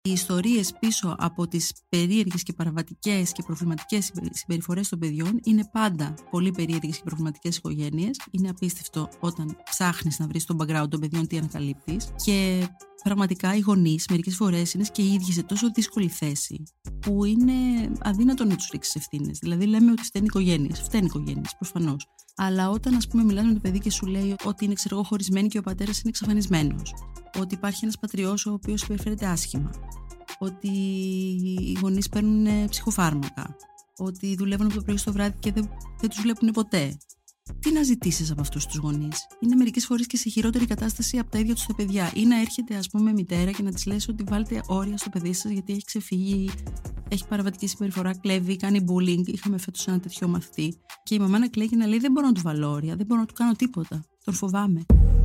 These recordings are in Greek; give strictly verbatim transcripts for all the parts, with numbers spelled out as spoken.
Οι ιστορίες πίσω από τις περίεργες και παραβατικές και προβληματικές συμπεριφορές των παιδιών είναι πάντα πολύ περίεργες και προβληματικές οικογένειες. Είναι απίστευτο όταν ψάχνεις να βρεις το background των παιδιών τι ανακαλύπτεις. Και πραγματικά οι γονείς μερικές φορές είναι και οι ίδιοι σε τόσο δύσκολη θέση που είναι αδύνατο να τους ρίξεις ευθύνες. Δηλαδή λέμε ότι φταίνουν οι οικογένειες. Φταίνουν οι οικογένειες, προφανώς. Αλλά όταν, ας πούμε, μιλάς με το παιδί και σου λέει ότι είναι, ξέρω εγώ, χωρισμένοι και ο πατέρας είναι εξαφανισμένος, ότι υπάρχει ένας πατριός ο οποίος συμπεριφέρεται άσχημα, ότι οι γονείς παίρνουν ψυχοφάρμακα, ότι δουλεύουν από το πρωί στο βράδυ και δεν, δεν τους βλέπουν ποτέ. Τι να ζητήσεις από αυτούς τους γονείς? Είναι μερικές φορές και σε χειρότερη κατάσταση από τα ίδια τους τα παιδιά. Ή να έρχεται, ας πούμε, μητέρα και να της λες ότι βάλτε όρια στο παιδί σας γιατί έχει ξεφύγει, έχει παραβατική συμπεριφορά, κλέβει, κάνει bullying. Είχαμε φέτος ένα τέτοιο μαθητή. Και η μαμά να κλαίει και να λέει: δεν μπορώ να του βάλω όρια, δεν μπορώ να του κάνω τίποτα. Τον φοβάμαι.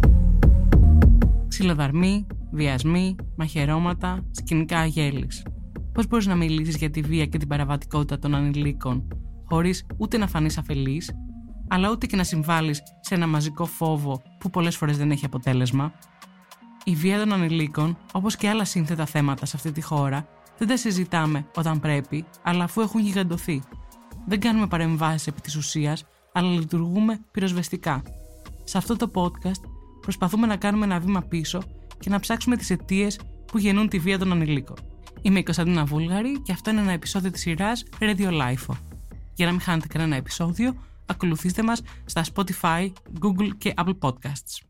Ξυλοδαρμοί, βιασμοί, μαχαιρώματα, σκηνικά αγέλης. Πώς μπορείς να μιλήσεις για τη βία και την παραβατικότητα των ανηλίκων, χωρίς ούτε να φανείς αφελής, αλλά ούτε και να συμβάλλεις σε ένα μαζικό φόβο που πολλές φορές δεν έχει αποτέλεσμα? Η βία των ανηλίκων, όπως και άλλα σύνθετα θέματα σε αυτή τη χώρα, δεν τα συζητάμε όταν πρέπει, αλλά αφού έχουν γιγαντωθεί. Δεν κάνουμε παρεμβάσεις επί της ουσίας, αλλά λειτουργούμε πυροσβεστικά. Σε αυτό το podcast προσπαθούμε να κάνουμε ένα βήμα πίσω και να ψάξουμε τις αιτίες που γεννούν τη βία των ανηλίκων. Είμαι η Κωνσταντίνα Βούλγαρη και αυτό είναι ένα επεισόδιο της σειράς Radio Life. Για να μην χάνετε κανένα επεισόδιο, ακολουθήστε μας στα Spotify, Google και Apple Podcasts.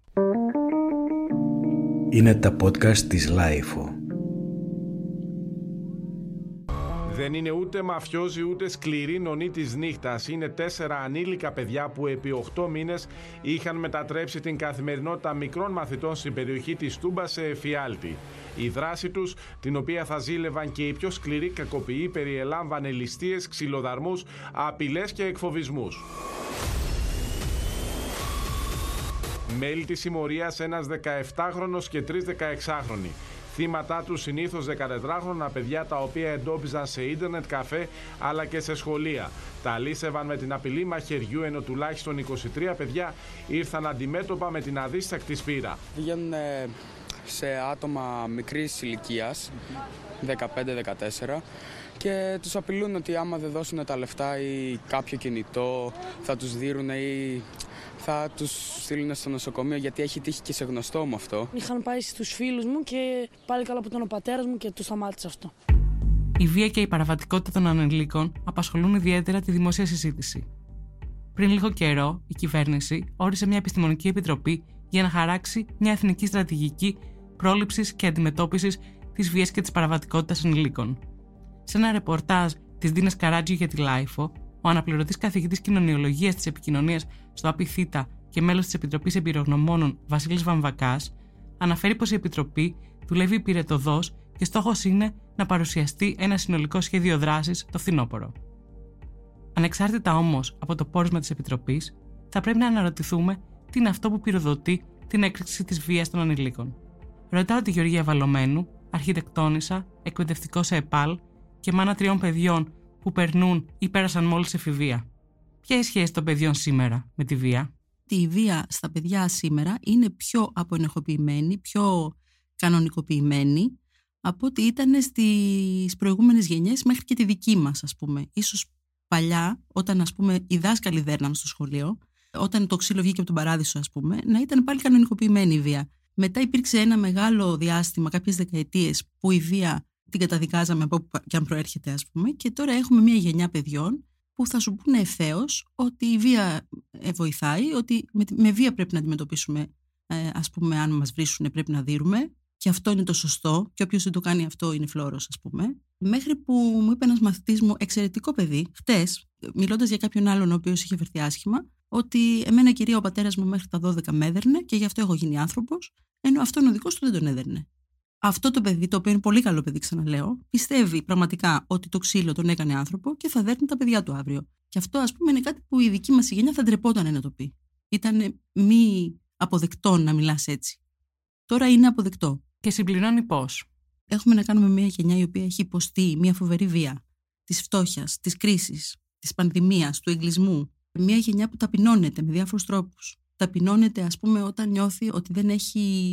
Είναι τα podcast της Life. Δεν είναι ούτε μαφιόζοι ούτε σκληροί νονοί της νύχτας. Είναι τέσσερα ανήλικα παιδιά που επί οκτώ μήνες είχαν μετατρέψει την καθημερινότητα μικρών μαθητών στην περιοχή της Τούμπας σε εφιάλτη. Η δράση τους, την οποία θα ζήλευαν και οι πιο σκληροί κακοποιοί, περιελάμβανε ληστείες, ξυλοδαρμούς, απειλές και εκφοβισμούς. Μέλη της συμμορίας ένας δεκαεπτάχρονος και τρεις δεκαεξάχρονοι. Θύματά του συνήθως δεκατετράχρονα παιδιά τα οποία εντόπιζαν σε ίντερνετ καφέ αλλά και σε σχολεία. Τα λύσευαν με την απειλή μαχαιριού, ενώ τουλάχιστον είκοσι τρία παιδιά ήρθαν αντιμέτωπα με την αδίστακτη σπήρα. Πηγαίνουν σε άτομα μικρής ηλικίας, δεκαπέντε δεκατέσσερα, και τους απειλούν ότι άμα δεν δώσουν τα λεφτά ή κάποιο κινητό θα τους δίνουν ή θα τους στείλουν στο νοσοκομείο, γιατί έχει τύχει και σε γνωστό μου αυτό. Είχαν πάει στους φίλους μου και πάλι καλά που ήταν ο πατέρας μου και του σταμάτησε αυτό. Η βία και η παραβατικότητα των ανηλίκων απασχολούν ιδιαίτερα τη δημόσια συζήτηση. Πριν λίγο καιρό, η κυβέρνηση όρισε μια επιστημονική επιτροπή για να χαράξει μια εθνική στρατηγική πρόληψης και αντιμετώπισης της βίας και της παραβατικότητας ανηλίκων. Σε ένα ρεπορτάζ της Δίνας Καράτζιου για τη Λάιφο, ο αναπληρωτής καθηγητής κοινωνιολογίας της επικοινωνίας στο ΑΠΙΘΙΤΑ και μέλος της Επιτροπής Εμπειρογνωμόνων Βασίλης Βαμβακάς αναφέρει πως η Επιτροπή δουλεύει υπηρετωδώς και στόχος είναι να παρουσιαστεί ένα συνολικό σχέδιο δράσης το φθινόπωρο. Ανεξάρτητα όμως από το πόρισμα της Επιτροπής, θα πρέπει να αναρωτηθούμε τι είναι αυτό που πυροδοτεί την έκρηξη της βίας των ανηλίκων. Ρωτάω τη Γεωργία Βαλωμένου, αρχιτεκτόνισσα, εκπαιδευτικό σε ΕΠΑΛ και μάνα τριών παιδιών που περνούν ή πέρασαν μόλις εφηβεία. Ποια είναι η σχέση των παιδιών σήμερα με τη βία? Η βία στα παιδιά σήμερα είναι πιο αποενεχοποιημένη, πιο κανονικοποιημένη από ό,τι ήταν στις προηγούμενες γενιές μέχρι και τη δική μας, ας πούμε. Ίσως παλιά, όταν, ας πούμε, οι δάσκαλοι δέρναν στο σχολείο, όταν το ξύλο βγήκε από τον παράδεισο, ας πούμε, να ήταν πάλι κανονικοποιημένη η βία. Μετά υπήρξε ένα μεγάλο διάστημα, κάποιες δεκαετίες, που η βία την καταδικάζαμε από όπου και αν προέρχεται, ας πούμε, και τώρα έχουμε μια γενιά παιδιών που θα σου πούνε ευθέως ότι η βία βοηθάει, ότι με, με βία πρέπει να αντιμετωπίσουμε, ε, ας πούμε, αν μας βρίσουν πρέπει να δείρουμε, και αυτό είναι το σωστό, και όποιος δεν το κάνει αυτό είναι φλόρος, ας πούμε. Μέχρι που μου είπε ένας μαθητής μου, εξαιρετικό παιδί, χτες, μιλώντας για κάποιον άλλον ο οποίος είχε βρεθεί άσχημα, ότι εμένα, κυρία, ο πατέρας μου μέχρι τα δώδεκα με έδερνε και γι' αυτό έχω γίνει άνθρωπος, ενώ αυτόν ο δικός του δεν τον έδερνε. Αυτό το παιδί, το οποίο είναι πολύ καλό παιδί, ξαναλέω, πιστεύει πραγματικά ότι το ξύλο τον έκανε άνθρωπο και θα δέρνει τα παιδιά του αύριο. Και αυτό, ας πούμε, είναι κάτι που η δική μας γενιά θα ντρεπόταν να το πει. Ήταν μη αποδεκτό να μιλάς έτσι. Τώρα είναι αποδεκτό. Και συμπληρώνει πώς? Έχουμε να κάνουμε μια γενιά η οποία έχει υποστεί μια φοβερή βία της φτώχειας, της κρίσης, της πανδημίας, του εγκλισμού. Μια γενιά που ταπεινώνεται με διάφορους τρόπους. Ταπεινώνεται, ας πούμε, όταν νιώθει ότι δεν έχει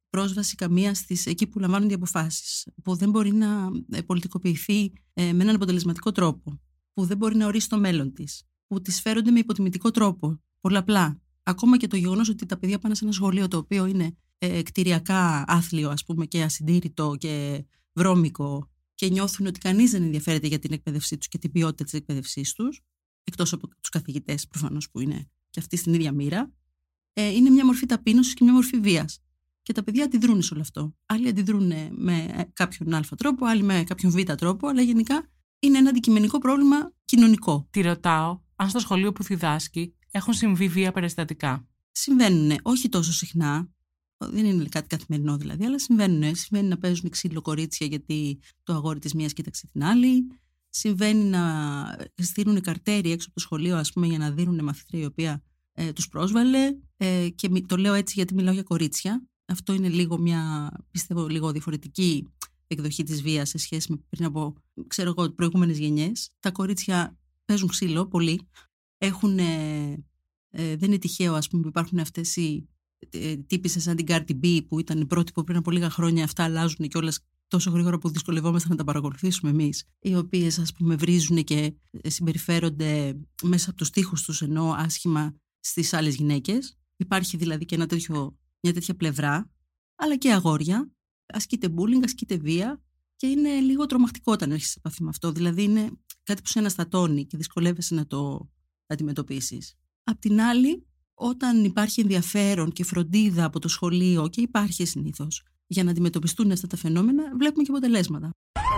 πρόσβαση καμία στις, εκεί που λαμβάνονται οι αποφάσεις, που δεν μπορεί να πολιτικοποιηθεί ε, με έναν αποτελεσματικό τρόπο, που δεν μπορεί να ορίσει το μέλλον της, που τις φέρονται με υποτιμητικό τρόπο, πολλαπλά. Ακόμα και το γεγονός ότι τα παιδιά πάνε σε ένα σχολείο το οποίο είναι ε, κτηριακά άθλιο, ας πούμε, και ασυντήρητο και βρώμικο, και νιώθουν ότι κανείς δεν ενδιαφέρεται για την εκπαίδευσή τους και την ποιότητα της εκπαίδευσής τους, εκτός από τους καθηγητές προφανώς που είναι και αυτοί στην ίδια μοίρα, ε, είναι μια μορφή ταπείνωσης και μια μορφή βίας. Και τα παιδιά αντιδρούν σε όλο αυτό. Άλλοι αντιδρούν με κάποιον α τρόπο, άλλοι με κάποιον β τρόπο, αλλά γενικά είναι ένα αντικειμενικό πρόβλημα κοινωνικό. Τη ρωτάω αν στο σχολείο που διδάσκει έχουν συμβεί βία περιστατικά. Συμβαίνουν, όχι τόσο συχνά. Δεν είναι κάτι καθημερινό δηλαδή, αλλά συμβαίνουν. Συμβαίνει να παίζουν ξύλο κορίτσια γιατί το αγόρι της μίας κοίταξε την άλλη. Συμβαίνει να στείλουν καρτέρι έξω από το σχολείο, ας πούμε, για να δίνουν μαθήτρια η οποία ε, τους πρόσβαλε. Ε, και το λέω έτσι γιατί μιλάω για κορίτσια. Αυτό είναι λίγο μια, πιστεύω, λίγο διαφορετική εκδοχή της βίας σε σχέση με πριν από, ξέρω εγώ, προηγούμενες γενιές. Τα κορίτσια παίζουν ξύλο πολύ. Έχουν, ε, ε, δεν είναι τυχαίο, ας πούμε, που υπάρχουν αυτές οι ε, τύπισσες σαν την Cardi B που ήταν πρότυπο πριν από λίγα χρόνια. Αυτά αλλάζουν κιόλας τόσο γρήγορα που δυσκολευόμαστε να τα παρακολουθήσουμε εμείς. Οι οποίες, ας πούμε, βρίζουν και συμπεριφέρονται μέσα από τους τοίχους τους ενώ άσχημα στις άλλες γυναίκες. Υπάρχει δηλαδή και ένα τέτοιο, μια τέτοια πλευρά, αλλά και αγόρια. Ασκείται bullying, ασκείται βία και είναι λίγο τρομακτικό όταν έρχεσαι σε επαφή με αυτό. Δηλαδή είναι κάτι που σε αναστατώνει και δυσκολεύεσαι να το αντιμετωπίσεις. Απ' την άλλη, όταν υπάρχει ενδιαφέρον και φροντίδα από το σχολείο, και υπάρχει συνήθως, για να αντιμετωπιστούν αυτά τα φαινόμενα, βλέπουμε και αποτελέσματα.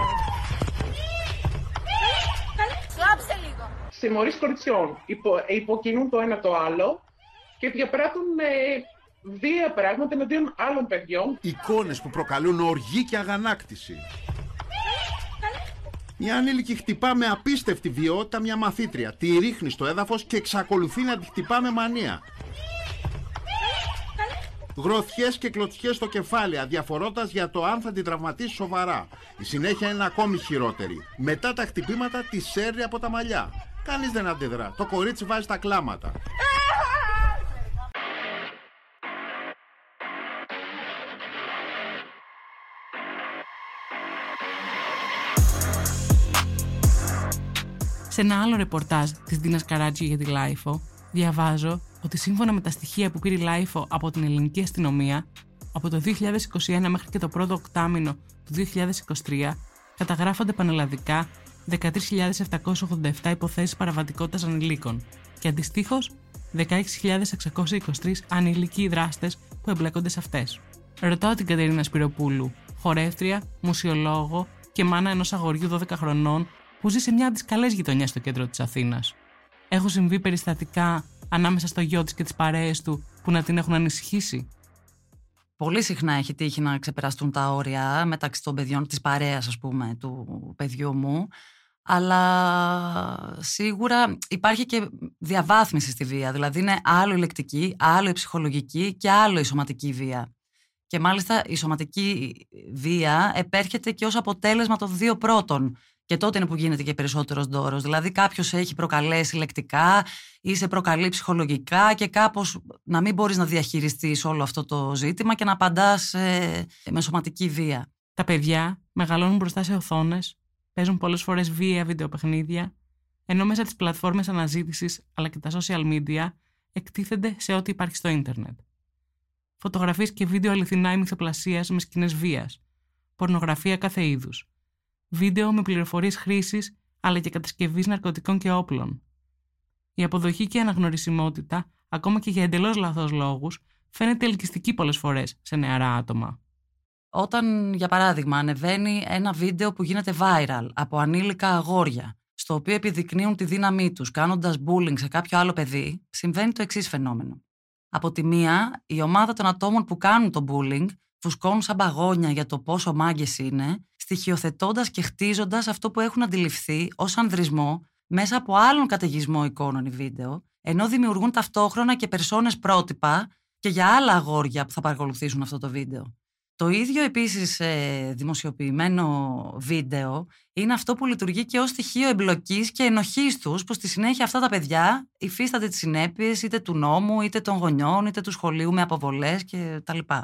Συμμορίες κοριτσιών υπο, υποκινούν το ένα το άλλο και διαπράττουν ε, βία πράγματα εναντίον άλλων παιδιών. Εικόνες που προκαλούν οργή και αγανάκτηση. Μια ανήλικη χτυπά με απίστευτη βιαιότητα μια μαθήτρια. Τη ρίχνει στο έδαφος και εξακολουθεί να τη χτυπά με μανία. Γροθιές και κλωτσιές στο κεφάλι, αδιαφορώντας για το αν θα την τραυματίσει σοβαρά. Η συνέχεια είναι ακόμη χειρότερη. Μετά τα χτυπήματα τη σέρνει από τα μαλλιά. Κανείς δεν αντιδρά. Το κορίτσι βάζει τα κλάματα. Σε ένα άλλο ρεπορτάζ της Δίνας Καράτζη για τη Λάιφο, διαβάζω ότι σύμφωνα με τα στοιχεία που πήρε η Λάιφο από την ελληνική αστυνομία, από το δύο χιλιάδες είκοσι ένα μέχρι και το πρώτο οκτάμηνο του δύο χιλιάδες είκοσι τρία, καταγράφονται πανελλαδικά δεκατρείς χιλιάδες επτακόσιες ογδόντα επτά υποθέσεις παραβατικότητας ανηλίκων και αντιστοίχως δεκαέξι χιλιάδες εξακόσιοι είκοσι τρεις ανηλικοί δράστες που εμπλέκονται σε αυτές. Ρωτάω την Κατερίνα Σπυροπούλου, χορεύτρια, μουσιολόγο και μάνα ενός αγοριού δώδεκα χρονών που ζει σε μια από τις καλές γειτονιές στο κέντρο της Αθήνας. Έχουν συμβεί περιστατικά ανάμεσα στο γιο της και τις παρέες του που να την έχουν ανησυχήσει? Πολύ συχνά έχει τύχει να ξεπεραστούν τα όρια μεταξύ των παιδιών της παρέας, ας πούμε, του παιδιού μου. Αλλά σίγουρα υπάρχει και διαβάθμιση στη βία. Δηλαδή είναι άλλο η λεκτική, άλλο η ψυχολογική και άλλο η σωματική βία. Και μάλιστα η σωματική βία επέρχεται και ως αποτέλεσμα των δύο πρώτων. Και τότε είναι που γίνεται και περισσότερος ντόρος. Δηλαδή κάποιος έχει προκαλέσει λεκτικά ή σε προκαλεί ψυχολογικά και κάπως να μην μπορείς να διαχειριστείς όλο αυτό το ζήτημα και να απαντάς ε, με σωματική βία. Τα παιδιά μεγαλώνουν μπροστά σε οθόνες, παίζουν πολλές φορές βίαια βιντεοπαιχνίδια, ενώ μέσα τις πλατφόρμες αναζήτησης αλλά και τα social media εκτίθενται σε ό,τι υπάρχει στο ίντερνετ. Φωτογραφίες και βίντεο αληθινά ημιθοπλασίας με σκηνές βίας, πορνογραφία κάθε είδους. Βίντεο με πληροφορίες χρήσης αλλά και κατασκευής ναρκωτικών και όπλων. Η αποδοχή και η αναγνωρισιμότητα, ακόμα και για εντελώς λαθός λόγους, φαίνεται ελκυστική πολλές φορές σε νεαρά άτομα. Όταν, για παράδειγμα, ανεβαίνει ένα βίντεο που γίνεται viral από ανήλικα αγόρια, στο οποίο επιδεικνύουν τη δύναμή τους κάνοντας bullying σε κάποιο άλλο παιδί, συμβαίνει το εξής φαινόμενο. Από τη μία, η ομάδα των ατόμων που κάνουν το bullying φουσκώνουν σαν παγόνια για το πόσο μάγκες είναι, στοιχειοθετώντας και χτίζοντας αυτό που έχουν αντιληφθεί ως ανδρισμό μέσα από άλλον καταιγισμό εικόνων ή βίντεο, ενώ δημιουργούν ταυτόχρονα και περσόνες πρότυπα και για άλλα αγόρια που θα παρακολουθήσουν αυτό το βίντεο. Το ίδιο επίσης ε, δημοσιοποιημένο βίντεο είναι αυτό που λειτουργεί και ως στοιχείο εμπλοκής και ενοχής τους, που στη συνέχεια αυτά τα παιδιά υφίστανται τις συνέπειες είτε του νόμου, είτε των γονιών, είτε του σχολείου με αποβολές κτλ.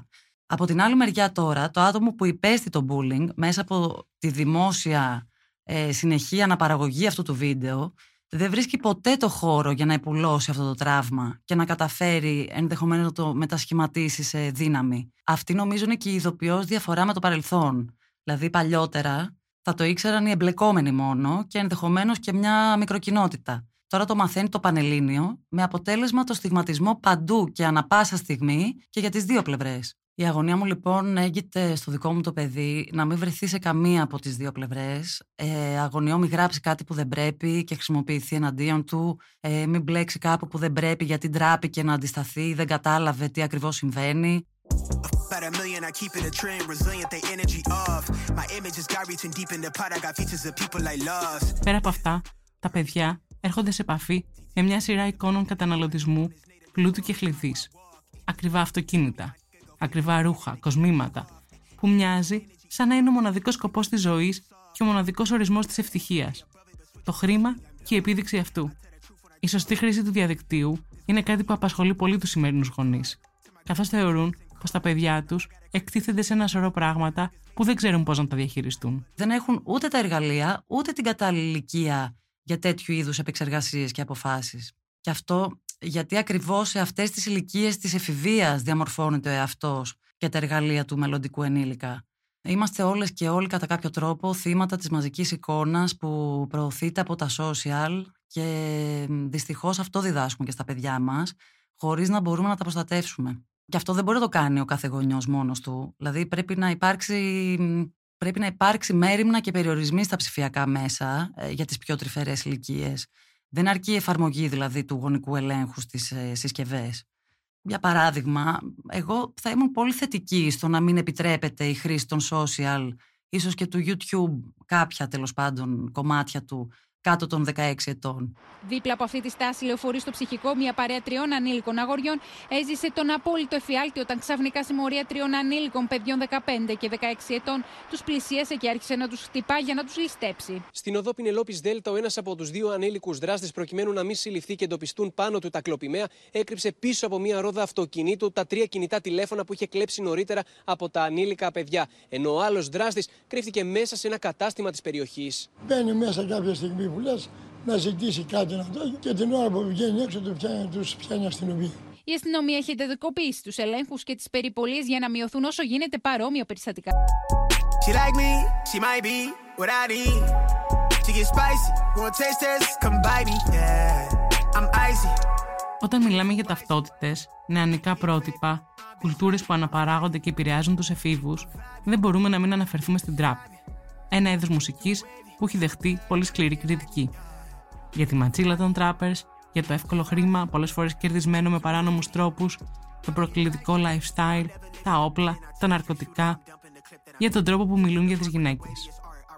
Από την άλλη μεριά τώρα, το άτομο που υπέστη το bullying μέσα από τη δημόσια ε, συνεχή αναπαραγωγή αυτού του βίντεο, δεν βρίσκει ποτέ το χώρο για να επουλώσει αυτό το τραύμα και να καταφέρει ενδεχομένως να το μετασχηματίσει σε δύναμη. Αυτή νομίζω είναι και η ειδοποιώς διαφορά με το παρελθόν. Δηλαδή παλιότερα θα το ήξεραν οι εμπλεκόμενοι μόνο και ενδεχομένως και μια μικροκοινότητα. Τώρα το μαθαίνει το Πανελλήνιο με αποτέλεσμα το στιγματισμό παντού και ανα πάσα στιγμή και για τις δύο πλευρές. Η αγωνία μου λοιπόν έγκυται στο δικό μου το παιδί να μην βρεθεί σε καμία από τις δύο πλευρές. Ε, αγωνιώ μην γράψει κάτι που δεν πρέπει και χρησιμοποιηθεί εναντίον του. Ε, μην μπλέξει κάπου που δεν πρέπει γιατί ντράπηκε να αντισταθεί, δεν κατάλαβε τι ακριβώς συμβαίνει. Πέρα από αυτά, τα παιδιά έρχονται σε επαφή με μια σειρά εικόνων καταναλωτισμού, πλούτου και χλειδής. Ακριβά αυτοκίνητα, ακριβά ρούχα, κοσμήματα, που μοιάζει σαν να είναι ο μοναδικός σκοπός της ζωής και ο μοναδικός ορισμός της ευτυχίας. Το χρήμα και η επίδειξη αυτού. Η σωστή χρήση του διαδικτύου είναι κάτι που απασχολεί πολύ τους σημερινούς γονείς, καθώς θεωρούν πως τα παιδιά τους εκτίθενται σε ένα σωρό πράγματα που δεν ξέρουν πώς να τα διαχειριστούν. Δεν έχουν ούτε τα εργαλεία, ούτε την κατάλληλη ηλικία για τέτοιου είδους επεξεργασίες και αποφάσεις. Και αυτό γιατί ακριβώς σε αυτές τις ηλικίες της εφηβείας διαμορφώνεται ο εαυτός και τα εργαλεία του μελλοντικού ενήλικα. Είμαστε όλες και όλοι κατά κάποιο τρόπο θύματα της μαζικής εικόνας που προωθείται από τα social και δυστυχώς αυτό διδάσκουμε και στα παιδιά μας, χωρίς να μπορούμε να τα προστατεύσουμε. Και αυτό δεν μπορεί να το κάνει ο κάθε γονιός μόνος του. Δηλαδή πρέπει να υπάρξει, πρέπει να υπάρξει μέριμνα και περιορισμοί στα ψηφιακά μέσα ε, για τις πιο τρυφερές ηλικίες. Δεν αρκεί η εφαρμογή δηλαδή του γονικού ελέγχου στις ε, συσκευές. Για παράδειγμα, εγώ θα ήμουν πολύ θετική στο να μην επιτρέπεται η χρήση των social, ίσως και του YouTube, κάποια τέλος πάντων κομμάτια του, κάτω των δεκαέξι ετών. Δίπλα από αυτή τη στάση λεωφορεί στο ψυχικό μια παρέα τριών ανήλικων αγοριών έζησε τον απόλυτο εφιάλτη όταν ξαφνικά συμμορία τριών ανήλικων παιδιών δεκαπέντε και δεκαέξι ετών τους πλησίασε και άρχισε να τους χτυπά για να τους ληστέψει. Στην οδό Πινελόπης Δέλτα, ο ένας από τους δύο ανήλικους δράστες, προκειμένου να μην συλληφθεί και εντοπιστούν πάνω του τα κλοπημαία, έκρυψε πίσω από μια ρόδα αυτοκινήτου τα τρία κινητά τηλέφωνα που είχε κλέψει νωρίτερα από τα ανήλικα παιδιά. Ενώ ο άλλος δράστης κρύφτηκε μέσα σε ένα κατάστημα της περιοχής. Μπαίνει μέσα κάποια στιγμή που λες να ζητήσει κάτι να το και την ώρα που βγαίνει έξω του πιάνει, τους πιάνει αστυνομία. Η αστυνομία έχει εντατικοποιήσει τους ελέγχους και τις περιπολίες για να μειωθούν όσο γίνεται παρόμοια περιστατικά. She like me, she might be what I need. She get spicy, won't taste this, come bite me, yeah. I'm icy. Όταν μιλάμε για ταυτότητες, νεανικά πρότυπα, κουλτούρες που αναπαράγονται και επηρεάζουν τους εφήβους, δεν μπορούμε να μην αναφερθούμε στην τραπ. Ένα είδος μουσικής που έχει δεχτεί πολύ σκληρή κριτική. Για τη ματσίλα των trappers, για το εύκολο χρήμα, πολλές φορές κερδισμένο με παράνομους τρόπους, το προκλητικό lifestyle, τα όπλα, τα ναρκωτικά, για τον τρόπο που μιλούν για τις γυναίκες.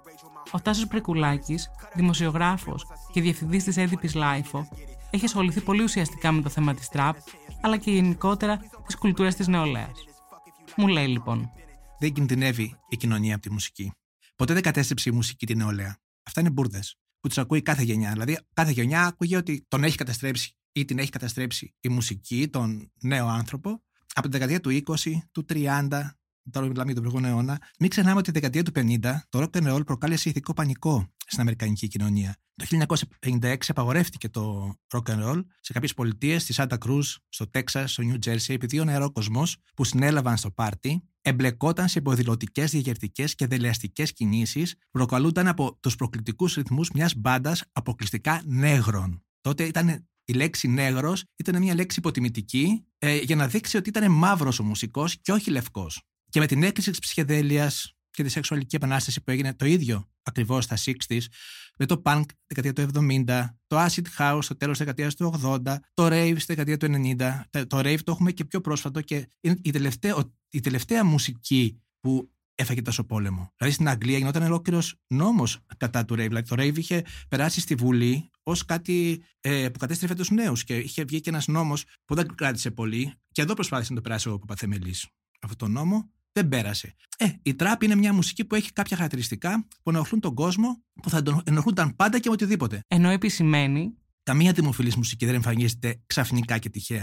Ο Τάσος Πρικουλάκης, δημοσιογράφος και διευθυντής της έντυπης Λάιφο, έχει ασχοληθεί πολύ ουσιαστικά με το θέμα της τραπ, αλλά και γενικότερα της κουλτούρας της νεολαίας. Μου λέει λοιπόν: δεν κινδυνεύει η κοινωνία από τη μουσική. Ποτέ δεν κατέστρεψε η μουσική τη νεολαία. Αυτά είναι μπουρδες που τους ακούει κάθε γενιά. Δηλαδή, κάθε γενιά ακούγε ότι τον έχει καταστρέψει ή την έχει καταστρέψει η μουσική, τον νέο άνθρωπο, από τη δεκαετία του είκοσι, του τριάντα, τώρα μιλάμε για τον προηγούμενο αιώνα. Μην ξεχνάμε ότι τη δεκαετία του πενήντα το rock and roll προκάλεσε ηθικό πανικό στην αμερικανική κοινωνία. Το χίλια εννιακόσια πενήντα έξι απαγορεύτηκε το rock and roll σε κάποιες πολιτείες, στη Σάντα Κρούζ, στο Τέξας, στο Νιου Τζέρσι, επειδή ο νεαρόκοσμος που συνέλαβαν στο πάρτι εμπλεκόταν σε υποδηλωτικές, διαγερτικές και δελεαστικές κινήσεις που προκαλούνταν από τους προκλητικούς ρυθμούς μιας μπάντας αποκλειστικά νέγρων. Τότε ήταν η λέξη νέγρος ήταν μια λέξη υποτιμητική ε, για να δείξει ότι ήταν μαύρος ο μουσικός και όχι λευκός. Και με την έκρηξη της ψυχεδέλειας και τη σεξουαλική επανάσταση που έγινε το ίδιο ακριβώς στα εξήντα, με το punk δεκαετία του εβδομήντα, το acid house στο τέλος της δεκαετίας του ογδόντα, το rave στη δεκαετία του ενενήντα, το rave το έχουμε και πιο πρόσφατο και είναι η τελευταία, η τελευταία μουσική που έφαγε τόσο πόλεμο. Δηλαδή στην Αγγλία γινόταν ολόκληρος νόμος κατά του rave. Δηλαδή το rave είχε περάσει στη Βουλή ως κάτι ε, που κατέστρεφε τους νέους και είχε βγει και ένας νόμος που δεν κράτησε πολύ και εδώ προσπάθησε να το περάσει ο Παπαθεμελής. Αυτό το νόμο δεν πέρασε. Ε, η τραπ είναι μια μουσική που έχει κάποια χαρακτηριστικά που ενοχλούν τον κόσμο, που θα τον ενοχλούνταν πάντα και με οτιδήποτε. Ενώ επισημαίνει, καμία δημοφιλής μουσική δεν εμφανίζεται ξαφνικά και τυχαία.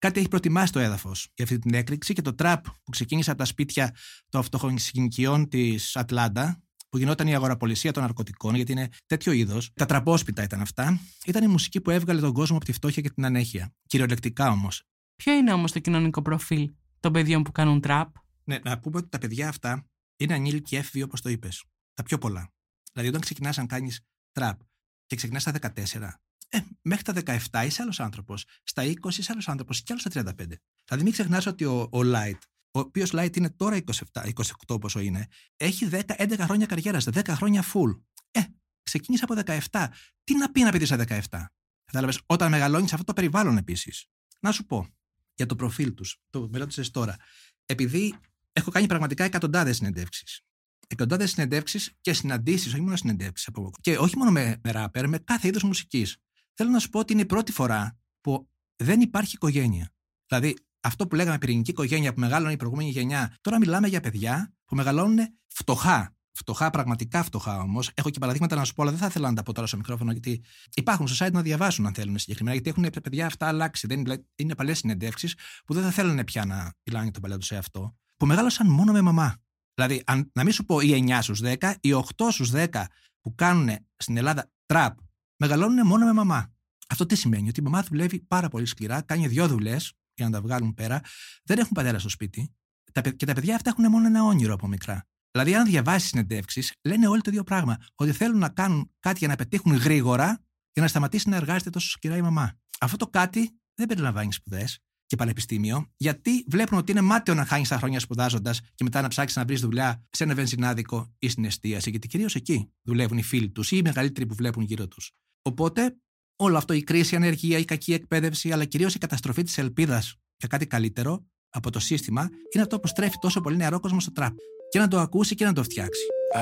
κάτι έχει προτιμάσει το έδαφος για αυτή την έκρηξη και το τραπ που ξεκίνησε από τα σπίτια των φτωχοσυνοικιών της Ατλάντα, που γινόταν η αγοραπολισία των ναρκωτικών, γιατί είναι τέτοιο είδος. Τα τραπόσπιτα ήταν αυτά. Ήταν η μουσική που έβγαλε τον κόσμο από τη φτώχεια και την ανέχεια. Κυριολεκτικά όμως. Ποιο είναι όμως το κοινωνικό προφίλ των παιδιών που κάνουν τραπ? Ναι, να πούμε ότι τα παιδιά αυτά είναι ανήλικοι έφηβοι, όπως το είπες. Τα πιο πολλά. Δηλαδή, όταν ξεκινάς να κάνεις τραπ και ξεκινάς στα δεκατέσσερα, ε, μέχρι τα δεκαεπτά είσαι άλλος άνθρωπος. Στα είκοσι είσαι άλλος άνθρωπος και άλλος στα τριάντα πέντε. Δηλαδή, μην ξεχνάς ότι ο, ο Light, ο οποίος Light είναι τώρα είκοσι επτά, είκοσι οκτώ πόσο είναι, έχει δέκα έντεκα χρόνια καριέρας, δέκα χρόνια full. Ε, ξεκίνησε από δεκαεπτά. Τι να πει να πει στα δεκαεπτά? Κατάλαβες, όταν μεγαλώνεις αυτό το περιβάλλον επίσης. Να σου πω για το προφίλ τους, το με ρώτησες τώρα. Επειδή έχω κάνει πραγματικά εκατοντάδες συνεντεύξεις. Εκατοντάδες συνεντεύξεις και συναντήσεις, όχι μόνο συνεντεύξεις. Και όχι μόνο με, με ράπερ, με κάθε είδος μουσικής. Θέλω να σου πω ότι είναι η πρώτη φορά που δεν υπάρχει οικογένεια. Δηλαδή, αυτό που λέγαμε πυρηνική οικογένεια που μεγαλώνει η προηγούμενη γενιά, τώρα μιλάμε για παιδιά που μεγαλώνουν φτωχά. Φτωχά, πραγματικά φτωχά όμως. Έχω και παραδείγματα να σου πω, αλλά δεν θα ήθελα να τα πω τώρα στο μικρόφωνο, γιατί υπάρχουν στο site να διαβάσουν αν θέλουν συγκεκριμένα. Γιατί έχουν τα παιδιά αυτά αλλάξει. Δεν είναι, είναι παλιές συνεντεύξεις που δεν θα θέλουν πια να μιλάνε για τον παλιό του σε αυτό. Που μεγάλωσαν μόνο με μαμά. Δηλαδή, αν, να μην σου πω οι εννιά στους δέκα, οι οκτώ στους δέκα που κάνουν στην Ελλάδα τραπ, μεγαλώνουν μόνο με μαμά. Αυτό τι σημαίνει? Ότι η μαμά δουλεύει πάρα πολύ σκληρά, κάνει δύο δουλειές για να τα βγάλουν πέρα, δεν έχουν πατέρα στο σπίτι και τα παιδιά αυτά έχουν μόνο ένα όνειρο από μικρά. Δηλαδή, αν διαβάσεις συνεντεύξεις, λένε όλοι το ίδιο πράγμα. Ότι θέλουν να κάνουν κάτι για να πετύχουν γρήγορα για να σταματήσει να εργάζεται τόσο σκληρά η μαμά. Αυτό το κάτι δεν περιλαμβάνει σπουδές και πανεπιστήμιο, γιατί βλέπουν ότι είναι μάταιο να χάνεις τα χρόνια σπουδάζοντας και μετά να ψάξεις να βρεις δουλειά σε ένα βενζινάδικο ή στην εστίαση, γιατί κυρίως εκεί δουλεύουν οι φίλοι τους ή οι μεγαλύτεροι που βλέπουν γύρω τους. Οπότε, όλο αυτό, η κρίση, η ανεργία, η κακή εκπαίδευση, αλλά κυρίως η καταστροφή της ελπίδας για κάτι καλύτερο από το σύστημα, είναι αυτό που στρέφει τόσο πολύ νεαρό κόσμο στο τραπ. Και να το ακούσει και να το φτιάξει.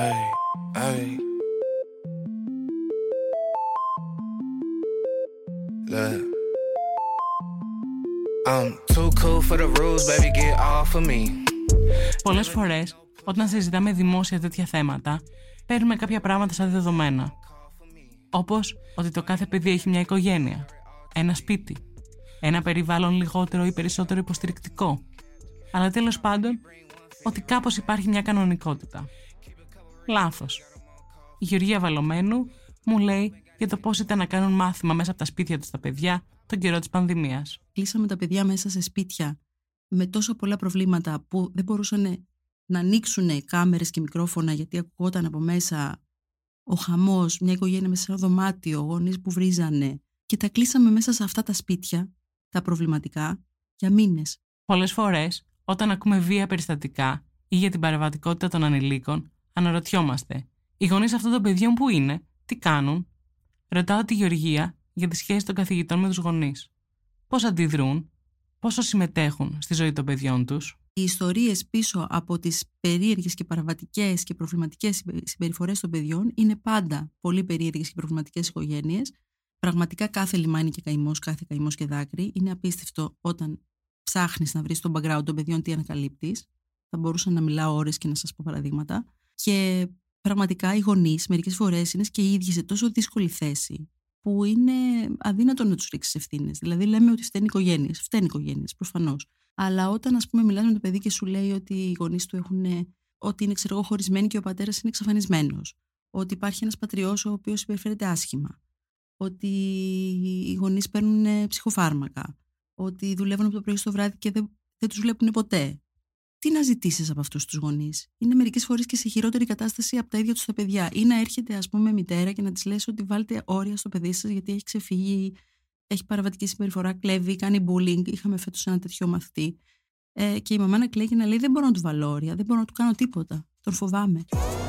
Ay, ay. Look. I'm too cool for the rules, baby, get off of me. Πολλές φορές, όταν συζητάμε δημόσια τέτοια θέματα, παίρνουμε κάποια πράγματα σαν δεδομένα. Όπως ότι το κάθε παιδί έχει μια οικογένεια, ένα σπίτι, ένα περιβάλλον λιγότερο ή περισσότερο υποστηρικτικό. Αλλά τέλος πάντων, ότι κάπως υπάρχει μια κανονικότητα. Λάθος. Η Γεωργία Βαλωμένου μου λέει για το πώς ήταν να κάνουν μάθημα μέσα από τα σπίτια τους τα παιδιά τον καιρό της πανδημίας. Κλείσαμε τα παιδιά μέσα σε σπίτια με τόσα πολλά προβλήματα που δεν μπορούσαν να ανοίξουν κάμερες και μικρόφωνα, γιατί ακουγόταν από μέσα ο χαμός, μια οικογένεια μέσα σε ένα δωμάτιο, γονείς που βρίζανε. Και τα κλείσαμε μέσα σε αυτά τα σπίτια, τα προβληματικά, για μήνες. Πολλές φορές, όταν ακούμε βία περιστατικά ή για την παρεμβατικότητα των ανηλίκων, αναρωτιόμαστε, οι γονείς αυτών των παιδιών που είναι, τι κάνουν? Ρωτάω τη Γεωργία για τις σχέσεις των καθηγητών με τους γονείς. Πώς αντιδρούν, πόσο συμμετέχουν στη ζωή των παιδιών τους. Οι ιστορίες πίσω από τις περίεργες και παραβατικές και προβληματικές συμπεριφορές των παιδιών είναι πάντα πολύ περίεργες και προβληματικές οικογένειες. Πραγματικά κάθε λιμάνι και καημός, κάθε καημός και δάκρυ. Είναι απίστευτο όταν ψάχνεις να βρεις τον background των παιδιών, τι ανακαλύπτεις. Θα μπορούσα να μιλάω ώρες και να σας πω παραδείγματα. Και πραγματικά οι γονείς μερικές φορές είναι και οι ίδιοι σε τόσο δύσκολη θέση, που είναι αδύνατο να τους ρίξεις ευθύνες. Δηλαδή, λέμε ότι φταίνουν οι οικογένειες. Φταίνουν οι οικογένειες, προφανώς. Αλλά όταν, ας πούμε, μιλάς με το παιδί και σου λέει ότι οι γονείς του έχουν, ότι είναι, ξέρω εγώ, χωρισμένοι και ο πατέρας είναι εξαφανισμένος, ότι υπάρχει ένας πατριός ο οποίος συμπεριφέρεται άσχημα, ότι οι γονείς παίρνουν ψυχοφάρμακα, ότι δουλεύουν από το πρωί στο βράδυ και δεν, δεν τους βλέπουν ποτέ. Τι να ζητήσεις από αυτούς τους γονείς? Είναι μερικές φορές και σε χειρότερη κατάσταση από τα ίδια τους τα παιδιά. Ή να έρχεται, ας πούμε, μητέρα και να της λες ότι βάλτε όρια στο παιδί σας γιατί έχει ξεφύγει, έχει παραβατική συμπεριφορά, κλέβει, κάνει bullying. Είχαμε φέτος ένα τέτοιο μαθητή. Ε, και η μαμά να κλαίει και να λέει: δεν μπορώ να του βάλω όρια, δεν μπορώ να του κάνω τίποτα. Τον φοβάμαι.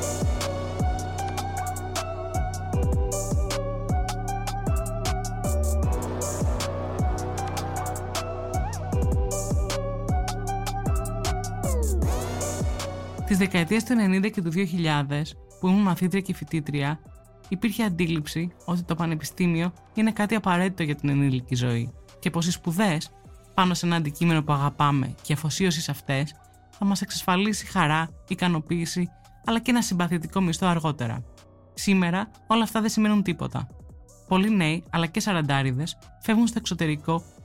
Τις δεκαετίες του ενενήντα και του δύο χιλιάδες, που ήμουν μαθήτρια και φοιτήτρια, υπήρχε αντίληψη ότι το πανεπιστήμιο είναι κάτι απαραίτητο για την ενήλικη ζωή και πως οι σπουδές πάνω σε ένα αντικείμενο που αγαπάμε και η αφοσίωση σε αυτές θα μας εξασφαλίσει χαρά, ικανοποίηση, αλλά και ένα συμπαθητικό μισθό αργότερα. Σήμερα όλα αυτά δεν σημαίνουν τίποτα. Πολλοί νέοι, αλλά και σαραντάριδες, φεύγουν στο εξωτερικό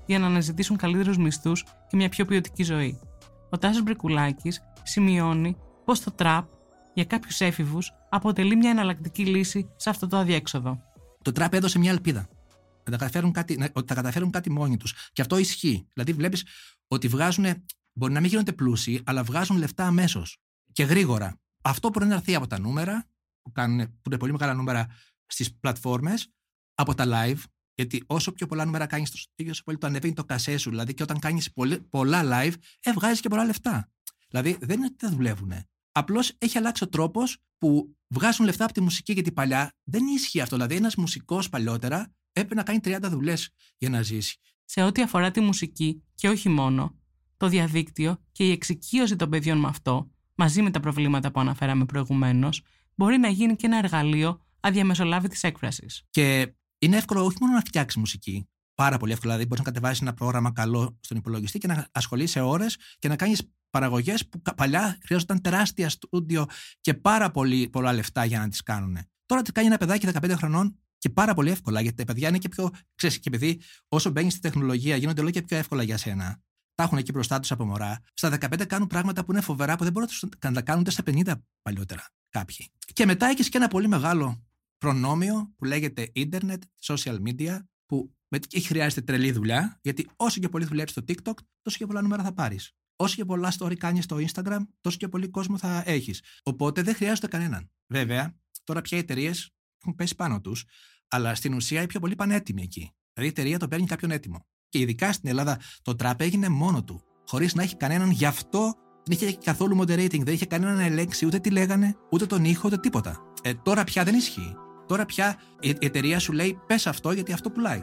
για να αναζητήσουν καλύτερους μισθούς και μια πιο ποιοτική ζωή. Ο Τάσος Μπρικουλάκης σημειώνει πως το τραπ για κάποιους έφηβους αποτελεί μια εναλλακτική λύση σε αυτό το αδιέξοδο. Το τραπ έδωσε μια ελπίδα. Να τα καταφέρουν κάτι, να, ότι θα καταφέρουν κάτι μόνοι τους. Και αυτό ισχύει. Δηλαδή, βλέπεις ότι βγάζουν, μπορεί να μην γίνονται πλούσιοι, αλλά βγάζουν λεφτά αμέσως και γρήγορα. Αυτό μπορεί να έρθει από τα νούμερα, που, κάνουν, που είναι πολύ μεγάλα νούμερα στις πλατφόρμες, από τα live. Γιατί όσο πιο πολλά νούμερα κάνεις στο στίγιο, όσο πολύ το ανεβαίνει το κασέ σου. Δηλαδή, και όταν κάνεις πολλά live, ε, βγάζεις και πολλά λεφτά. Δηλαδή, δεν είναι ότι δεν δουλεύουν. Απλώς έχει αλλάξει ο τρόπος που βγάζουν λεφτά από τη μουσική, γιατί παλιά δεν ισχύει αυτό. Δηλαδή, ένας μουσικός παλιότερα έπρεπε να κάνει τριάντα δουλειές για να ζήσει. Σε ό,τι αφορά τη μουσική και όχι μόνο, το διαδίκτυο και η εξοικείωση των παιδιών με αυτό, μαζί με τα προβλήματα που αναφέραμε προηγουμένως, μπορεί να γίνει και ένα εργαλείο αδιαμεσολάβητης έκφρασης. Και είναι εύκολο όχι μόνο να φτιάξει μουσική. Πάρα πολύ εύκολα. Δηλαδή, μπορείς να κατεβάσεις ένα πρόγραμμα καλό στον υπολογιστή και να ασχολείσαι ώρες και να κάνεις παραγωγές που παλιά χρειάζονταν τεράστια στούντιο και πάρα πολύ, πολλά λεφτά για να τις κάνουν. Τώρα τις κάνει ένα παιδάκι δεκαπέντε χρονών και πάρα πολύ εύκολα, γιατί τα παιδιά είναι και πιο. Ξέρεις, και επειδή όσο μπαίνεις στη τεχνολογία γίνονται όλο και πιο εύκολα για σένα. Τα έχουν εκεί μπροστά τους από μωρά. Στα δεκαπέντε κάνουν πράγματα που είναι φοβερά, που δεν μπορούν να τα κάνουν ούτε στα πενήντα παλιότερα κάποιοι. Και μετά έχεις και ένα πολύ μεγάλο προνόμιο που λέγεται ίντερνετ, social media, που έχει χρειάζεται τρελή δουλειά, γιατί όσο και πολύ δουλέψεις στο TikTok, τόσο και πολλά νούμερα θα πάρεις. Όσο και πολλά story κάνεις στο Instagram, τόσο και πολύ κόσμο θα έχεις. Οπότε δεν χρειάζεται κανέναν. Βέβαια, τώρα πια οι εταιρείες έχουν πέσει πάνω τους, αλλά στην ουσία οι πιο πολλοί πάνε έτοιμοι εκεί. Δηλαδή η εταιρεία το παίρνει κάποιον έτοιμο. Και ειδικά στην Ελλάδα το τραπ έγινε μόνο του, χωρίς να έχει κανέναν, γι' αυτό δεν είχε καθόλου moderating, δεν είχε κανέναν να ελέγξει ούτε τι λέγανε, ούτε τον ήχο, ούτε τίποτα. Ε, τώρα πια δεν ισχύει. Τώρα πια η εταιρεία σου λέει πες αυτό γιατί αυτό πουλάει.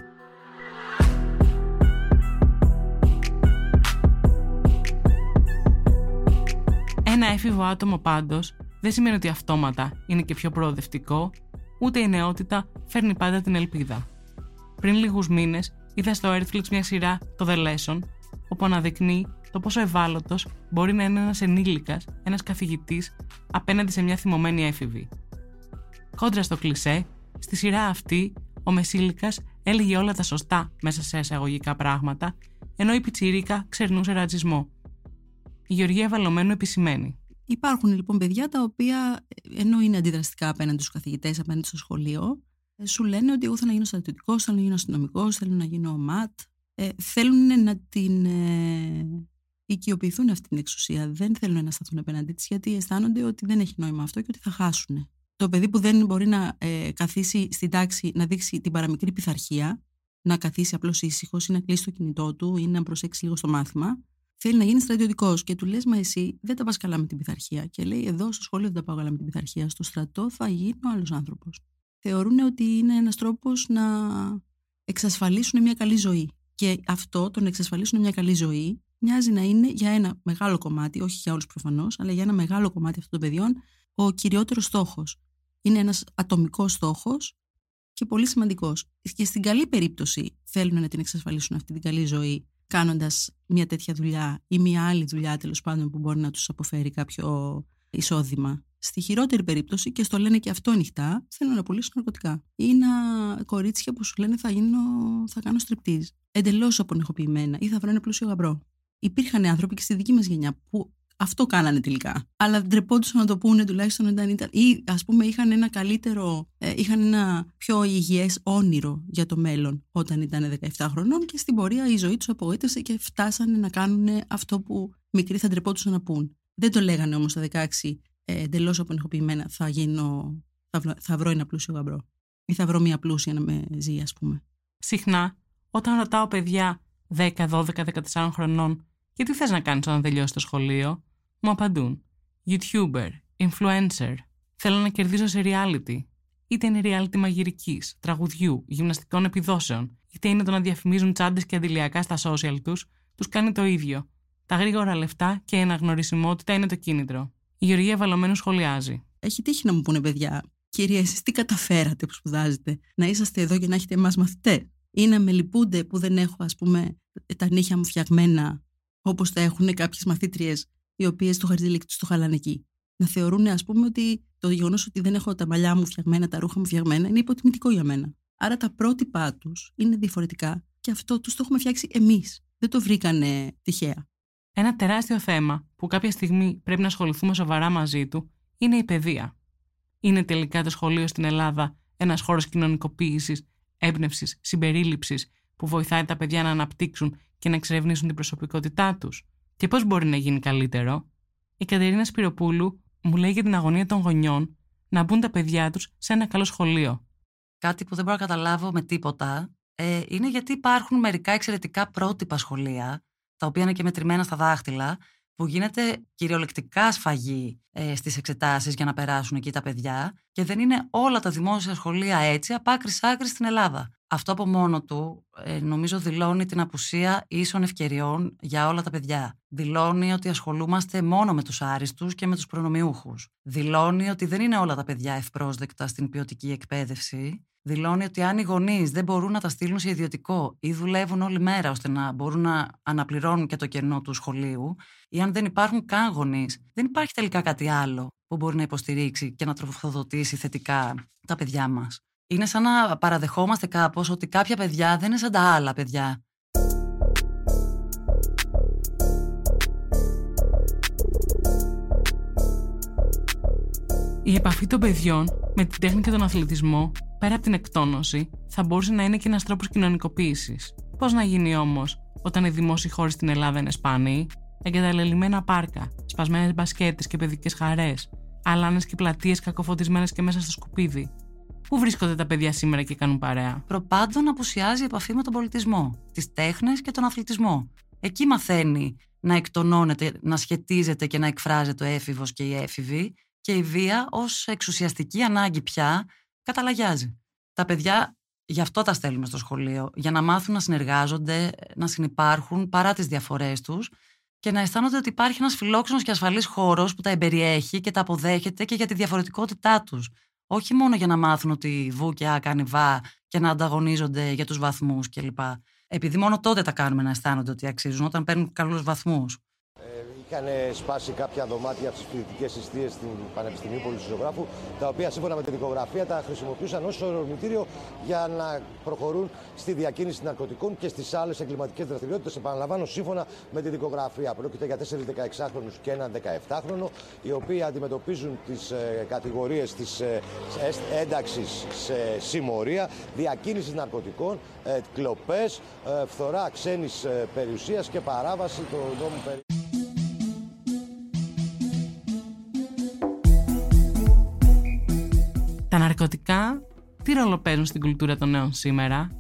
Ένα έφηβο άτομο πάντως δεν σημαίνει ότι αυτόματα είναι και πιο προοδευτικό, ούτε η νεότητα φέρνει πάντα την ελπίδα. Πριν λίγους μήνες είδα στο Netflix μια σειρά, το The Lesson, όπου αναδεικνύει το πόσο ευάλωτος μπορεί να είναι ένας ενήλικας, ένας καθηγητής, απέναντι σε μια θυμωμένη έφηβη. Κόντρα στο κλισέ, στη σειρά αυτή ο μεσήλικας έλεγε όλα τα σωστά μέσα σε εισαγωγικά πράγματα, ενώ η πιτσιρίκα ξερνούσε ρατσισμό. Η Γεωργία Βαλωμένου επισημαίνει. Υπάρχουν λοιπόν παιδιά τα οποία, ενώ είναι αντιδραστικά απέναντι στους καθηγητές, απέναντι στο σχολείο, σου λένε ότι εγώ θέλω να γίνω στρατιωτικός, θέλω να γίνω αστυνομικός, θέλω να γίνω ΜΑΤ. Ε, θέλουν να την ε, οικειοποιηθούν αυτή την εξουσία. Δεν θέλουν να σταθούν απέναντί της, γιατί αισθάνονται ότι δεν έχει νόημα αυτό και ότι θα χάσουν. Το παιδί που δεν μπορεί να ε, καθίσει στην τάξη, να δείξει την παραμικρή πειθαρχία, να καθίσει απλώς ήσυχος ή να κλείσει το κινητό του ή να προσέξει λίγο στο μάθημα, θέλει να γίνει στρατιωτικός. Και του λες, μα εσύ δεν τα πας καλά με την πειθαρχία. Και λέει, εδώ στο σχολείο δεν τα πάω καλά με την πειθαρχία. Στο στρατό θα γίνω άλλος άνθρωπος. Θεωρούν ότι είναι ένας τρόπος να εξασφαλίσουν μια καλή ζωή. Και αυτό, το να εξασφαλίσουν μια καλή ζωή, μοιάζει να είναι για ένα μεγάλο κομμάτι, όχι για όλους προφανώς, αλλά για ένα μεγάλο κομμάτι αυτών των παιδιών, ο κυριότερος στόχος. Είναι ένας ατομικός στόχος και πολύ σημαντικός. Και στην καλή περίπτωση θέλουν να την εξασφαλίσουν αυτή την καλή ζωή, κάνοντας μια τέτοια δουλειά ή μια άλλη δουλειά τέλος πάντων που μπορεί να τους αποφέρει κάποιο εισόδημα. Στη χειρότερη περίπτωση, και στο λένε και αυτό ανοιχτά, θέλουν να πουλήσουν ναρκωτικά. Ή να κορίτσια που σου λένε θα, γίνω, θα κάνω στριπτίζ. Εντελώς απονεχοποιημένα, ή θα βρω ένα πλούσιο γαμπρό. Υπήρχαν άνθρωποι και στη δική μας γενιά που αυτό κάνανε τελικά. Αλλά ντρεπόντουσαν να το πούνε τουλάχιστον όταν ήταν. Ή ας πούμε είχαν ένα καλύτερο, ε, είχαν ένα πιο υγιές όνειρο για το μέλλον όταν ήταν δεκαεπτά χρονών και στην πορεία η ζωή τους απογοήτευσε και φτάσανε να κάνουν αυτό που μικροί θα ντρεπόντουσαν να πούν. Δεν το λέγανε όμως στα δεκαέξι ε, εντελώς απονεχοποιημένα θα, γίνω, θα, θα βρω ένα πλούσιο γαμπρό. Ή θα βρω μια πλούσια να με ζει, ας πούμε. Συχνά, όταν ρωτάω παιδιά δέκα, δώδεκα, δεκατέσσερα χρονών γιατί θες να κάνεις όταν τελειώσει το σχολείο, μου απαντούν YouTuber, influencer, θέλω να κερδίζω σε reality. Είτε είναι reality μαγειρικής, τραγουδιού, γυμναστικών επιδόσεων, είτε είναι το να διαφημίζουν τσάντες και αντιλιακά στα social τους, τους κάνει το ίδιο. Τα γρήγορα λεφτά και η αναγνωρισιμότητα είναι το κίνητρο. Η Γεωργία Βαλωμένου σχολιάζει. Έχει τύχει να μου πούνε παιδιά, κυρία, εσείς τι καταφέρατε που σπουδάζετε, να είσαστε εδώ και να έχετε εμάς μαθητές, ή να με λυπούνται που δεν έχω, ας πούμε, τα νύχια μου φτιαγμένα όπως τα έχουν κάποιες μαθήτριες, οι οποίες το χαρτζηλίκι τους το χαλάνε εκεί. Να θεωρούν, ας πούμε, ότι το γεγονός ότι δεν έχω τα μαλλιά μου φτιαγμένα, τα ρούχα μου φτιαγμένα, είναι υποτιμητικό για μένα. Άρα τα πρότυπά τους είναι διαφορετικά και αυτό τους το έχουμε φτιάξει εμείς. Δεν το βρήκανε τυχαία. Ένα τεράστιο θέμα που κάποια στιγμή πρέπει να ασχοληθούμε σοβαρά μαζί του είναι η παιδεία. Είναι τελικά το σχολείο στην Ελλάδα ένας χώρος κοινωνικοποίησης, έμπνευσης, συμπερίληψης που βοηθάει τα παιδιά να αναπτύξουν και να εξερευνήσουν την προσωπικότητά τους? Και πώς μπορεί να γίνει καλύτερο? Η Κατερίνα Σπυροπούλου μου λέει για την αγωνία των γονιών να μπουν τα παιδιά τους σε ένα καλό σχολείο. Κάτι που δεν μπορώ να καταλάβω με τίποτα ε, είναι γιατί υπάρχουν μερικά εξαιρετικά πρότυπα σχολεία, τα οποία είναι και μετρημένα στα δάχτυλα, που γίνεται κυριολεκτικά σφαγή ε, στις εξετάσεις για να περάσουν εκεί τα παιδιά, και δεν είναι όλα τα δημόσια σχολεία έτσι απ' άκρη σ' άκρη στην Ελλάδα. Αυτό από μόνο του ε, νομίζω δηλώνει την απουσία ίσων ευκαιριών για όλα τα παιδιά. Δηλώνει ότι ασχολούμαστε μόνο με τους άριστους και με τους προνομιούχους. Δηλώνει ότι δεν είναι όλα τα παιδιά ευπρόσδεκτα στην ποιοτική εκπαίδευση. Δηλώνει ότι αν οι γονείς δεν μπορούν να τα στείλουν σε ιδιωτικό ή δουλεύουν όλη μέρα ώστε να μπορούν να αναπληρώνουν και το κενό του σχολείου, ή αν δεν υπάρχουν καν γονείς, δεν υπάρχει τελικά κάτι άλλο που μπορεί να υποστηρίξει και να τροφοδοτήσει θετικά τα παιδιά μας. Είναι σαν να παραδεχόμαστε κάπως ότι κάποια παιδιά δεν είναι σαν τα άλλα παιδιά. Η επαφή των παιδιών με την τέχνη και τον αθλητισμό, πέρα από την εκτόνωση, θα μπορούσε να είναι και ένας τρόπος κοινωνικοποίησης. Πώς να γίνει όμως όταν οι δημόσιοι χώροι στην Ελλάδα είναι σπάνιοι? Εγκαταλελειμμένα πάρκα, σπασμένες μπασκέτες και παιδικές χαρές, αλάνες και πλατείες κακοφωτισμένες και μέσα στο σκουπίδι. Πού βρίσκονται τα παιδιά σήμερα και κάνουν παρέα? Προπάντων απουσιάζει η επαφή με τον πολιτισμό, τις τέχνες και τον αθλητισμό. Εκεί μαθαίνει να εκτονώνεται, να σχετίζεται και να εκφράζεται ο έφηβος και η έφηβη, και η βία ως εξουσιαστική ανάγκη πια καταλαγιάζει. Τα παιδιά γι' αυτό τα στέλνουμε στο σχολείο, για να μάθουν να συνεργάζονται, να συνυπάρχουν παρά τις διαφορές τους και να αισθάνονται ότι υπάρχει ένας φιλόξενος και ασφαλής χώρος που τα εμπεριέχει και τα αποδέχεται και για τη διαφορετικότητά τους. Όχι μόνο για να μάθουν ότι βου και α κάνει βα και να ανταγωνίζονται για τους βαθμούς κλπ. Επειδή μόνο τότε τα κάνουμε να αισθάνονται ότι αξίζουν, όταν παίρνουν καλούς βαθμούς. Είχαν σπάσει κάποια δωμάτια από τις φοιτητικές ειστείες στην Πανεπιστημίου Πολιτισμού, τα οποία σύμφωνα με την δικογραφία τα χρησιμοποιούσαν ως ορμητήριο για να προχωρούν στη διακίνηση ναρκωτικών και στις άλλες εγκληματικές δραστηριότητες. Επαναλαμβάνω, σύμφωνα με την δικογραφία. Πρόκειται για τέσσερις δεκαεξάχρονους και έναν δεκαεπτάχρονο, οι οποίοι αντιμετωπίζουν τις ε, κατηγορίες της ε, ένταξης σε συμμορία, διακίνησης ναρκωτικών, ε, κλοπές, ε, φθορά ξένης ε, περιουσίας και παράβαση των νόμων περί. Τα ναρκωτικά τι ρόλο παίζουν στην κουλτούρα των νέων σήμερα?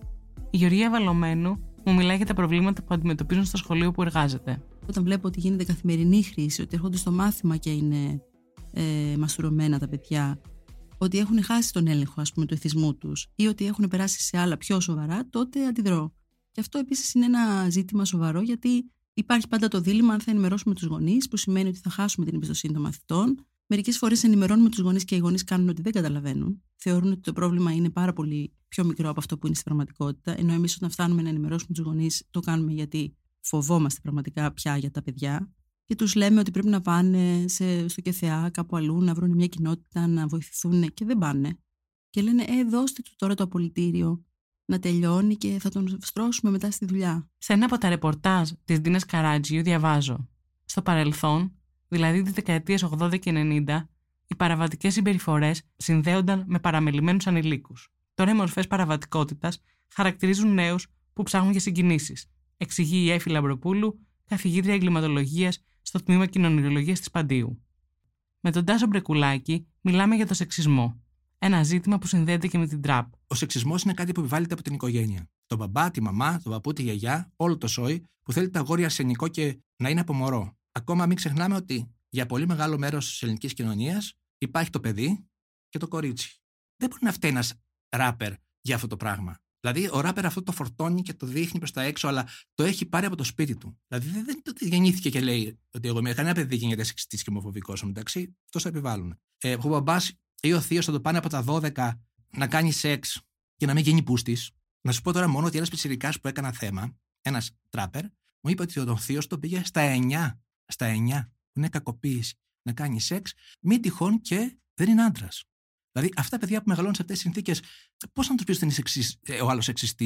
Η Γεωργία Βαλωμένου μου μιλάει για τα προβλήματα που αντιμετωπίζουν στο σχολείο που εργάζεται. Όταν βλέπω ότι γίνεται καθημερινή χρήση, ότι έρχονται στο μάθημα και είναι ε, μαστουρωμένα τα παιδιά, ότι έχουν χάσει τον έλεγχο, ας πούμε, του εθισμού τους ή ότι έχουν περάσει σε άλλα πιο σοβαρά, τότε αντιδρώ. Και αυτό επίσης είναι ένα ζήτημα σοβαρό, γιατί υπάρχει πάντα το δίλημμα αν θα ενημερώσουμε τους γονείς, που σημαίνει ότι θα χάσουμε την εμπιστοσύνη των μαθητών. Μερικές φορές ενημερώνουμε τους γονείς και οι γονείς κάνουν ότι δεν καταλαβαίνουν. Θεωρούν ότι το πρόβλημα είναι πάρα πολύ πιο μικρό από αυτό που είναι στην πραγματικότητα. Ενώ εμείς, όταν φτάνουμε να ενημερώσουμε τους γονείς, το κάνουμε γιατί φοβόμαστε πραγματικά πια για τα παιδιά. Και τους λέμε ότι πρέπει να πάνε σε, στο ΚΕΘΕΑ, κάπου αλλού, να βρουν μια κοινότητα, να βοηθηθούν, και δεν πάνε. Και λένε, Ε, δώστε του τώρα το απολυτήριο να τελειώνει και θα τον στρώσουμε μετά στη δουλειά. Σε ένα από τα ρεπορτάζ της Ντίνας Καράτζιου διαβάζω: στο παρελθόν, δηλαδή τις δεκαετίες ογδόντα και ενενήντα, οι παραβατικές συμπεριφορές συνδέονταν με παραμελημένους ανηλίκους. Τώρα οι μορφές παραβατικότητας χαρακτηρίζουν νέους που ψάχνουν για συγκινήσεις, εξηγεί η Έφη Λαμπροπούλου, καθηγήτρια εγκληματολογίας στο τμήμα κοινωνιολογίας της Παντίου. Με τον Τάσο Μπρεκουλάκη μιλάμε για το σεξισμό. Ένα ζήτημα που συνδέεται και με την τραπ. Ο σεξισμός είναι κάτι που επιβάλλεται από την οικογένεια. Το μπαμπά, τη μαμά, τον παππού, τη γιαγιά, όλο το σόι που θέλει τα αγόρια αρσενικό και να είναι από μωρό. Ακόμα μην ξεχνάμε ότι για πολύ μεγάλο μέρος της ελληνικής κοινωνίας υπάρχει το παιδί και το κορίτσι. Δεν μπορεί να φταίει ένας ράπερ για αυτό το πράγμα. Δηλαδή, ο ράπερ αυτό το φορτώνει και το δείχνει προς τα έξω, αλλά το έχει πάρει από το σπίτι του. Δηλαδή, δεν, δεν το γεννήθηκε και λέει ότι εγώ με κανένα παιδί δεν γίνεται σεξιστής και ομοφοβικός. Εντάξει, αυτό το επιβάλλουν. Ε, ο μπαμπάς ή ο θείος θα το πάνε από τα δώδεκα να κάνει σεξ και να μην γίνει πούστης. Να σου πω τώρα μόνο ότι ένας πιτσιρικάς που έκανα θέμα, ένας τράπερ, μου είπε ότι ο θείος το πήγε στα εννιά. Στα εννιά, που είναι κακοποίηση, να κάνει σεξ, μη τυχόν και δεν είναι άντρας. Δηλαδή, αυτά τα παιδιά που μεγαλώνουν σε αυτές τις συνθήκες, πώς να τους πεις ότι είναι σεξισ... ο άλλος σεξιστής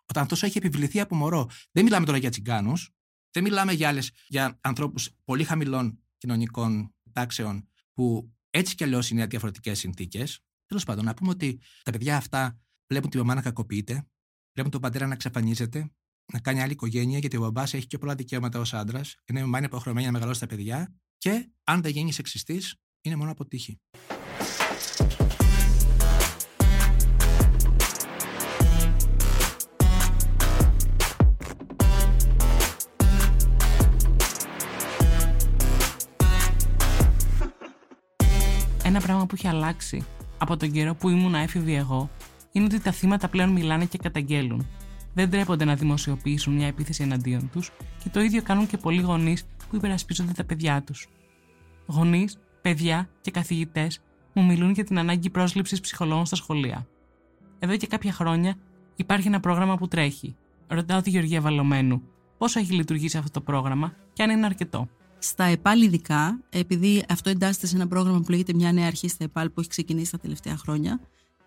Όταν αυτό έχει επιβληθεί από μωρό. Δεν μιλάμε τώρα για τσιγκάνους, δεν μιλάμε για άλλες, για ανθρώπους πολύ χαμηλών κοινωνικών τάξεων που έτσι κι αλλιώς είναι διαφορετικές συνθήκες. Τέλος πάντων, να πούμε ότι τα παιδιά αυτά βλέπουν τη μαμά να κακοποιείται, βλέπουν τον πατέρα να εξαφανίζεται, να κάνει άλλη οικογένεια, γιατί ο μπαμπάς έχει πιο πολλά δικαιώματα ως άντρας, ενώ η μαμά είναι υποχρεωμένη να μεγαλώσει τα παιδιά και αν δεν γίνει σεξιστής, είναι μόνο από τύχη. Ένα πράγμα που έχει αλλάξει από τον καιρό που ήμουν έφηβη εγώ είναι ότι τα θύματα πλέον μιλάνε και καταγγέλουν. Δεν τρέπονται να δημοσιοποιήσουν μια επίθεση εναντίον τους και το ίδιο κάνουν και πολλοί γονείς που υπερασπίζονται τα παιδιά τους. Γονείς, παιδιά και καθηγητές μου μιλούν για την ανάγκη πρόσληψης ψυχολόγων στα σχολεία. Εδώ και κάποια χρόνια υπάρχει ένα πρόγραμμα που τρέχει. Ρωτάω τη Γεωργία Βαλωμένου πόσο έχει λειτουργήσει αυτό το πρόγραμμα και αν είναι αρκετό. Στα ΕΠΑΛ ειδικά, επειδή αυτό εντάσσεται σε ένα πρόγραμμα που λέγεται Μια Νέα Αρχή στα ΕΠΑΛ που έχει ξεκινήσει τα τελευταία χρόνια,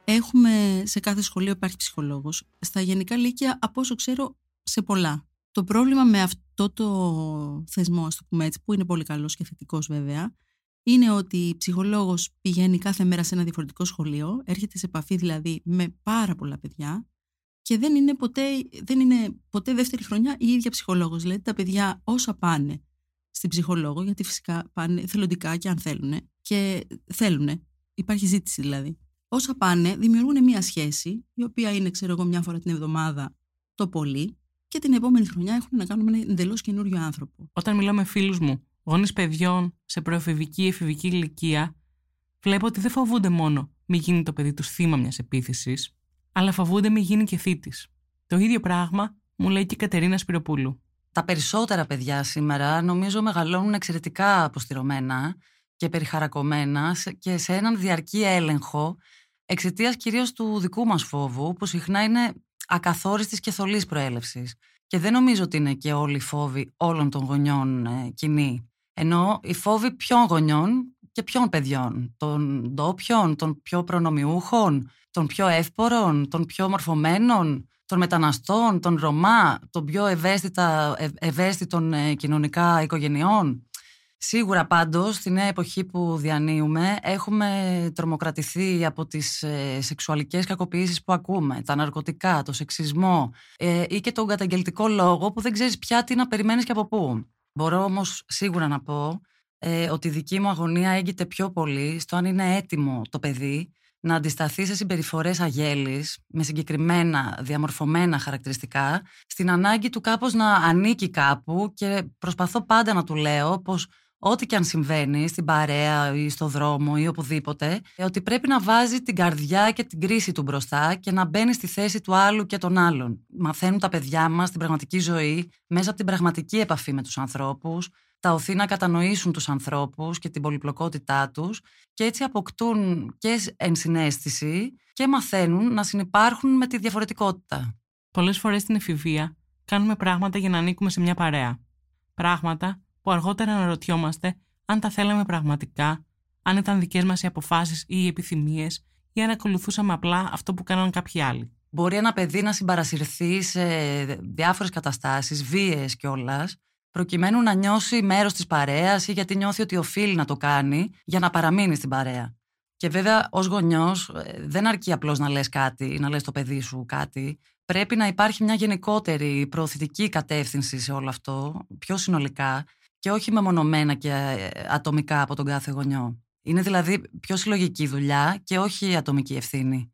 έχουμε σε κάθε σχολείο υπάρχει ψυχολόγος. Στα γενικά λύκεια, από όσο ξέρω, σε πολλά. Το πρόβλημα με αυτό το θεσμό, ας το πούμε έτσι, που είναι πολύ καλός και θετικός βέβαια, είναι ότι ψυχολόγος πηγαίνει κάθε μέρα σε ένα διαφορετικό σχολείο, έρχεται σε επαφή δηλαδή με πάρα πολλά παιδιά και δεν είναι ποτέ, δεν είναι ποτέ δεύτερη χρονιά η ίδια ψυχολόγος. Δηλαδή τα παιδιά όσα πάνε στην ψυχολόγο, γιατί φυσικά πάνε θελοντικά και αν θέλουν και θέλουν, υπάρχει ζήτηση δηλαδή. Όσα πάνε δημιουργούν μια σχέση η οποία είναι ξέρω εγώ μια φορά την εβδομάδα το πολύ και την επόμενη χρονιά έχουν να κάνουν με έναν εντελώς καινούριο άνθρωπο. Όταν μιλάω με φίλους μου, γονείς παιδιών σε προεφηβική ή εφηβική ηλικία, βλέπω ότι δεν φοβούνται μόνο μη γίνει το παιδί τους θύμα μιας επίθεσης, αλλά φοβούνται μη γίνει και θύτης. Το ίδιο πράγμα μου λέει και η Κατερίνα Σπυροπούλου. Τα περισσότερα παιδιά σήμερα νομίζω μεγαλώνουν εξαιρετικά αποστηρωμένα και περιχαρακωμένα και σε έναν διαρκή έλεγχο εξαιτίας κυρίως του δικού μας φόβου που συχνά είναι ακαθόριστης και θολής προέλευσης. Και δεν νομίζω ότι είναι και όλοι οι φόβοι όλων των γονιών ε, κοινοί. Ενώ οι φόβοι ποιων γονιών και ποιων παιδιών. Των ντόπιων, των πιο προνομιούχων, των πιο εύπορων, των πιο μορφωμένων, των μεταναστών, των Ρωμά, των πιο ευαίσθητα, ευ, ευαίσθητων ε, κοινωνικά οικογενειών. Σίγουρα πάντως, στη νέα εποχή που διανύουμε, έχουμε τρομοκρατηθεί από τις ε, σεξουαλικές κακοποιήσεις που ακούμε, τα ναρκωτικά, το σεξισμό ε, ή και τον καταγγελτικό λόγο που δεν ξέρεις πια τι να περιμένεις και από πού. Μπορώ όμως σίγουρα να πω ε, ότι η δική μου αγωνία έγκυται πιο πολύ στο αν είναι έτοιμο το παιδί να αντισταθεί σε συμπεριφορές αγέλης, με συγκεκριμένα διαμορφωμένα χαρακτηριστικά, στην ανάγκη του κάπως να ανήκει κάπου και προσπαθώ πάντα να του λέω πως ό,τι και αν συμβαίνει στην παρέα ή στο δρόμο ή οπουδήποτε, ότι πρέπει να βάζει την καρδιά και την κρίση του μπροστά και να μπαίνει στη θέση του άλλου και των άλλων. Μαθαίνουν τα παιδιά μας την πραγματική ζωή μέσα από την πραγματική επαφή με τους ανθρώπους, τα οθεί να κατανοήσουν τους ανθρώπους και την πολυπλοκότητά τους και έτσι αποκτούν και ενσυναίσθηση και μαθαίνουν να συνυπάρχουν με τη διαφορετικότητα. Πολλές φορές στην εφηβεία κάνουμε πράγματα για να ανήκουμε σε μια παρέα. Πράγματα που αργότερα αναρωτιόμαστε αν τα θέλαμε πραγματικά, αν ήταν δικές μας οι αποφάσεις ή οι επιθυμίες ή αν ακολουθούσαμε απλά αυτό που κάναν κάποιοι άλλοι. Μπορεί ένα παιδί να συμπαρασυρθεί σε διάφορες καταστάσεις, βίαιες κιόλας, προκειμένου να νιώσει μέρος της παρέας ή γιατί νιώθει ότι οφείλει να το κάνει για να παραμείνει στην παρέα. Και βέβαια ως γονιός δεν αρκεί απλώς να λες κάτι ή να λες το παιδί σου κάτι. Πρέπει να υπάρχει μια γενικότερη προωθητική κατεύθυνση σε όλο αυτό, πιο συνολικά και όχι μεμονωμένα και ατομικά από τον κάθε γονιό. Είναι δηλαδή πιο συλλογική δουλειά και όχι ατομική ευθύνη.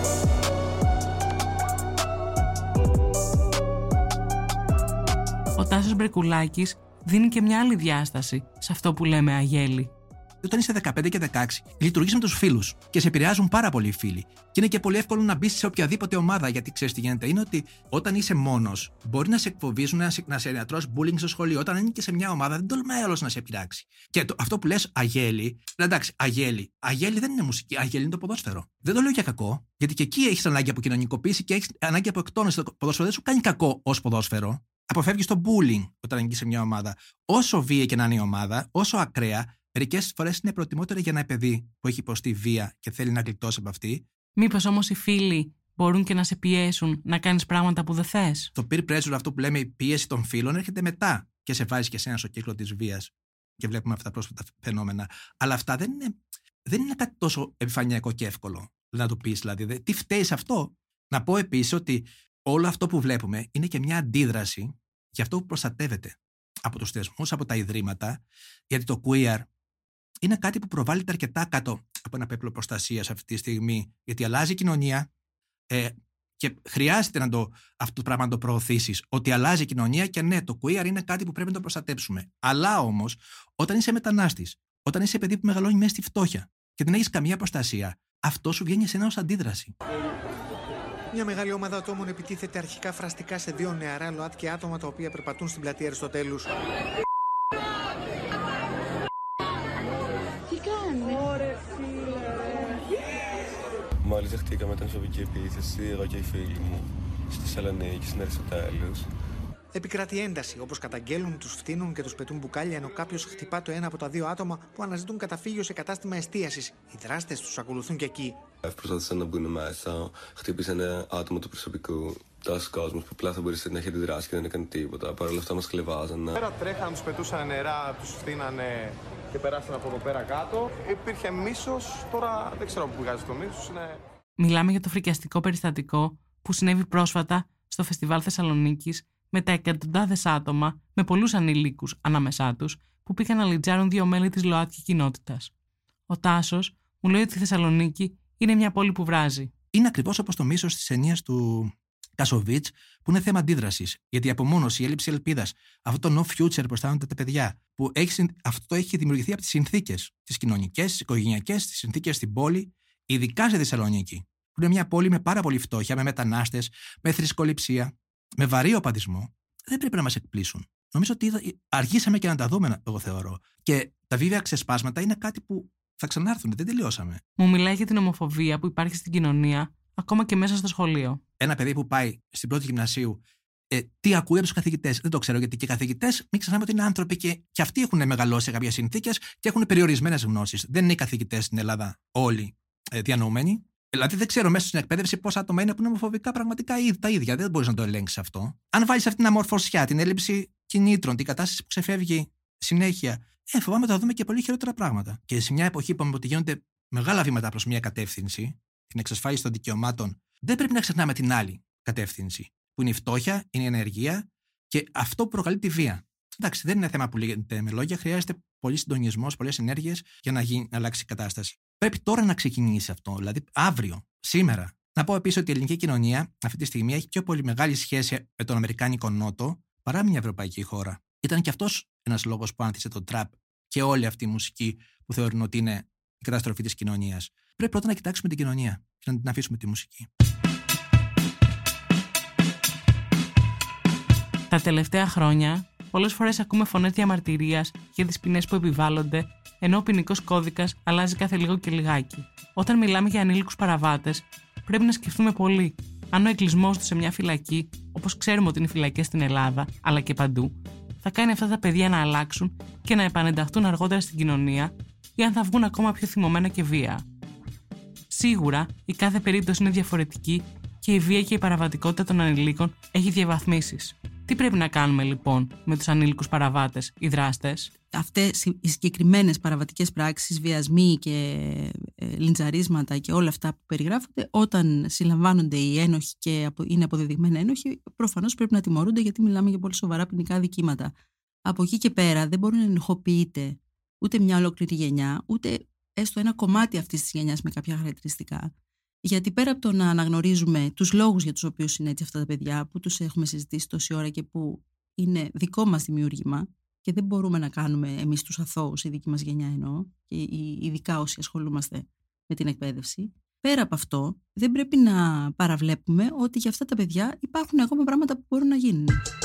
Ο Τάσος Μπρεκουλάκης δίνει και μια άλλη διάσταση σε αυτό που λέμε αγέλη. Όταν είσαι δεκαπέντε και δεκαέξι, λειτουργείς με τους φίλους και σε επηρεάζουν πάρα πολύ οι φίλοι. Και είναι και πολύ εύκολο να μπεις σε οποιαδήποτε ομάδα, γιατί ξέρεις τι γίνεται. Είναι ότι όταν είσαι μόνος, μπορεί να σε εκφοβίζουν, να σε, να σε τρως bullying στο σχολείο. Όταν είναι και σε μια ομάδα, δεν τολμάει άλλος να σε πειράξει. Και το, αυτό που λες αγέλη, εντάξει, αγέλη. Αγέλη δεν είναι μουσική, αγέλη είναι το ποδόσφαιρο. Δεν το λέω για κακό, γιατί και εκεί έχεις ανάγκη από κοινωνικοποίηση και έχεις ανάγκη από εκτόνωση. Το ποδόσφαιρο δεν σου κάνει κακό ως ποδόσφαιρο. Αποφεύγεις το bullying όταν ανήκεις σε μια ομάδα. Όσο βίαιη και να είναι η ομάδα, όσο ακραία. Μερικές φορές είναι προτιμότερο για ένα παιδί που έχει υποστεί βία και θέλει να γλιτώσει από αυτή. Μήπως όμως οι φίλοι μπορούν και να σε πιέσουν να κάνεις πράγματα που δεν θες. Το peer pressure, αυτό που λέμε η πίεση των φίλων, έρχεται μετά και σε βάζει και εσένα στο κύκλο της βίας. Και βλέπουμε αυτά τα πρόσφατα φαινόμενα. Αλλά αυτά δεν είναι, δεν είναι κάτι τόσο επιφανειακό και εύκολο να το πεις. Δηλαδή, τι φταίει σε αυτό. Να πω επίσης ότι όλο αυτό που βλέπουμε είναι και μια αντίδραση για αυτό που προστατεύεται από τους θεσμούς, από τα ιδρύματα, γιατί το queer είναι κάτι που προβάλλεται αρκετά κάτω από ένα πέπλο προστασίας αυτή τη στιγμή, γιατί αλλάζει η κοινωνία ε, και χρειάζεται να το, αυτό το πράγμα να το προωθήσεις, ότι αλλάζει η κοινωνία και ναι, το queer είναι κάτι που πρέπει να το προστατέψουμε. Αλλά όμως, όταν είσαι μετανάστης, όταν είσαι παιδί που μεγαλώνει μέσα στη φτώχεια και δεν έχεις καμία προστασία, αυτό σου βγαίνει εσένα ως αντίδραση. Μια μεγάλη ομάδα ατόμων επιτίθεται αρχικά φραστικά σε δύο νεαρά ΛΟΑΤΚΙ άτομα τα οποία περπατούν στην πλατεία Αριστοτέλους. Τι κάνει? Ωρε φίλε ρε. Μόλις δεχτήκαμε την σοβική επίθεση, εγώ και οι φίλοι μου, στη Θεσσαλονίκη, στην Αριστοτέλους. Επικρατεί ένταση, όπως καταγγέλουν, τους φτύνουν και τους πετούν μπουκάλια, ενώ κάποιος χτυπά το ένα από τα δύο άτομα που αναζητούν καταφύγιο σε κατάστημα εστίασης. Οι δράστες τους ακολουθούν και εκεί. Προσπάθησαν να μπουν μέσα, χτύπησαν ένα άτομο του προσωπικού. Τόσος κόσμος που απλά θα μπορούσε να έχει αντιδράσει και δεν έκανε τίποτα. Παρ' όλα αυτά μας κλεβάζανε. Πέρα τρέχαν, τους πετούσαν νερά, τους φτύνανε και περάσαν από εδώ πέρα κάτω. Υπήρχε μίσος, τώρα δεν ξέρω πού βγάζει το μίσος. Είναι... Μιλάμε για το φρικιαστικό περιστατικό που συνέβη πρόσφατα στο Φεστιβάλ Θεσσαλονίκης με τα εκατοντάδες άτομα, με πολλούς ανηλίκους ανάμεσά τους, που πήγαν να λιτζάρουν δύο μέλη της ΛΟΑΤΚΙ κοινότητας. Ο Τάσος μου λέει ότι η Θεσσαλονίκη είναι μια πόλη που βράζει. Είναι ακριβώς όπως το μίσος της ταινίας του Κασοβίτς, που είναι θέμα αντίδρασης. Γιατί η απομόνωση, η έλλειψη ελπίδας, αυτό το no future που αισθάνονται τα παιδιά, που έχει, αυτό έχει δημιουργηθεί από τις συνθήκες, τις κοινωνικές, τις οικογενειακές, τις συνθήκες στην πόλη, ειδικά στη Θεσσαλονίκη, που είναι μια πόλη με πάρα πολύ φτώχεια, με μετανάστες, με θρησκοληψία, με βαρύ οπαδισμό. Δεν πρέπει να μας εκπλήσουν. Νομίζω ότι αργήσαμε και να τα δούμε, εγώ θεωρώ. Και τα βίαια ξεσπάσματα είναι κάτι που θα ξανάρθουν, δεν τελειώσαμε. Μου μιλάει για την ομοφοβία που υπάρχει στην κοινωνία, ακόμα και μέσα στο σχολείο. Ένα παιδί που πάει στην πρώτη γυμνασίου, ε, τι ακούει από τους καθηγητές, δεν το ξέρω, γιατί και οι καθηγητές, μην ξεχνάμε ότι είναι άνθρωποι και, και αυτοί έχουν μεγαλώσει σε κάποιες συνθήκες και έχουν περιορισμένες γνώσεις. Δεν είναι οι καθηγητές στην Ελλάδα όλοι ε, διανοούμενοι. Δηλαδή, δεν ξέρω μέσα στην εκπαίδευση πόσα άτομα είναι που είναι ομοφοβικά πραγματικά τα ίδια. Δεν μπορεί να το ελέγξει αυτό. Αν βάλει αυτή την αμορφωσιά, την έλλειψη κινήτρων, την κατάσταση που ξεφεύγει συνέχεια, ε, φοβάμαι ότι θα δούμε και πολύ χειρότερα πράγματα. Και σε μια εποχή που είπαμε ότι γίνονται μεγάλα βήματα προς μια κατεύθυνση, την εξασφάλιση των δικαιωμάτων, δεν πρέπει να ξεχνάμε την άλλη κατεύθυνση, που είναι η φτώχεια, είναι η ανεργία και αυτό που προκαλεί τη βία. Εντάξει, δεν είναι θέμα που λέγεται με λόγια, χρειάζεται πολύ συντονισμό, πολλές ενέργειες για να, γίνει, να αλλάξει η κατάσταση. Πρέπει τώρα να ξεκινήσει αυτό, δηλαδή αύριο, σήμερα. Να πω επίσης ότι η ελληνική κοινωνία αυτή τη στιγμή έχει πιο πολύ μεγάλη σχέση με τον Αμερικάνικο Νότο παρά μια ευρωπαϊκή χώρα. Ήταν και αυτός ένας λόγος που άνθησε το τραπ και όλη αυτή η μουσική που θεωρούν ότι είναι η καταστροφή της κοινωνίας. Πρέπει πρώτα να κοιτάξουμε την κοινωνία και να την αφήσουμε τη μουσική. Τα τελευταία χρόνια, πολλές φορές ακούμε φωνές διαμαρτυρίας για τις ποινές που επιβάλλονται, ενώ ο ποινικός κώδικας αλλάζει κάθε λίγο και λιγάκι. Όταν μιλάμε για ανήλικους παραβάτες, πρέπει να σκεφτούμε πολύ αν ο εγκλεισμός του σε μια φυλακή, όπως ξέρουμε ότι είναι φυλακές στην Ελλάδα, αλλά και παντού, θα κάνει αυτά τα παιδιά να αλλάξουν και να επανενταχθούν αργότερα στην κοινωνία, ή αν θα βγουν ακόμα πιο θυμωμένα και βία. Σίγουρα, η κάθε περίπτωση είναι διαφορετική και η βία και η παραβατικότητα των ανηλίκων έχει διαβαθμίσεις. Τι πρέπει να κάνουμε λοιπόν με τους ανήλικους παραβάτες ή δράστες? Αυτές οι συγκεκριμένες παραβατικές πράξεις, βιασμοί και ε, λιντσαρίσματα και όλα αυτά που περιγράφονται, όταν συλλαμβάνονται οι ένοχοι και είναι αποδεδειγμένα ένοχοι, προφανώς πρέπει να τιμωρούνται, γιατί μιλάμε για πολύ σοβαρά ποινικά δικήματα. Από εκεί και πέρα δεν μπορεί να ενοχοποιείται ούτε μια ολόκληρη γενιά, ούτε έστω ένα κομμάτι αυτής της γενιάς με κάποια χαρακτηριστικά. Γιατί πέρα από το να αναγνωρίζουμε τους λόγους για τους οποίους είναι έτσι αυτά τα παιδιά, που τους έχουμε συζητήσει τόση ώρα και που είναι δικό μας δημιούργημα και δεν μπορούμε να κάνουμε εμείς τους αθώους, η δική μας γενιά εννοώ, και ειδικά όσοι ασχολούμαστε με την εκπαίδευση, πέρα από αυτό δεν πρέπει να παραβλέπουμε ότι για αυτά τα παιδιά υπάρχουν ακόμα πράγματα που μπορούν να γίνουν.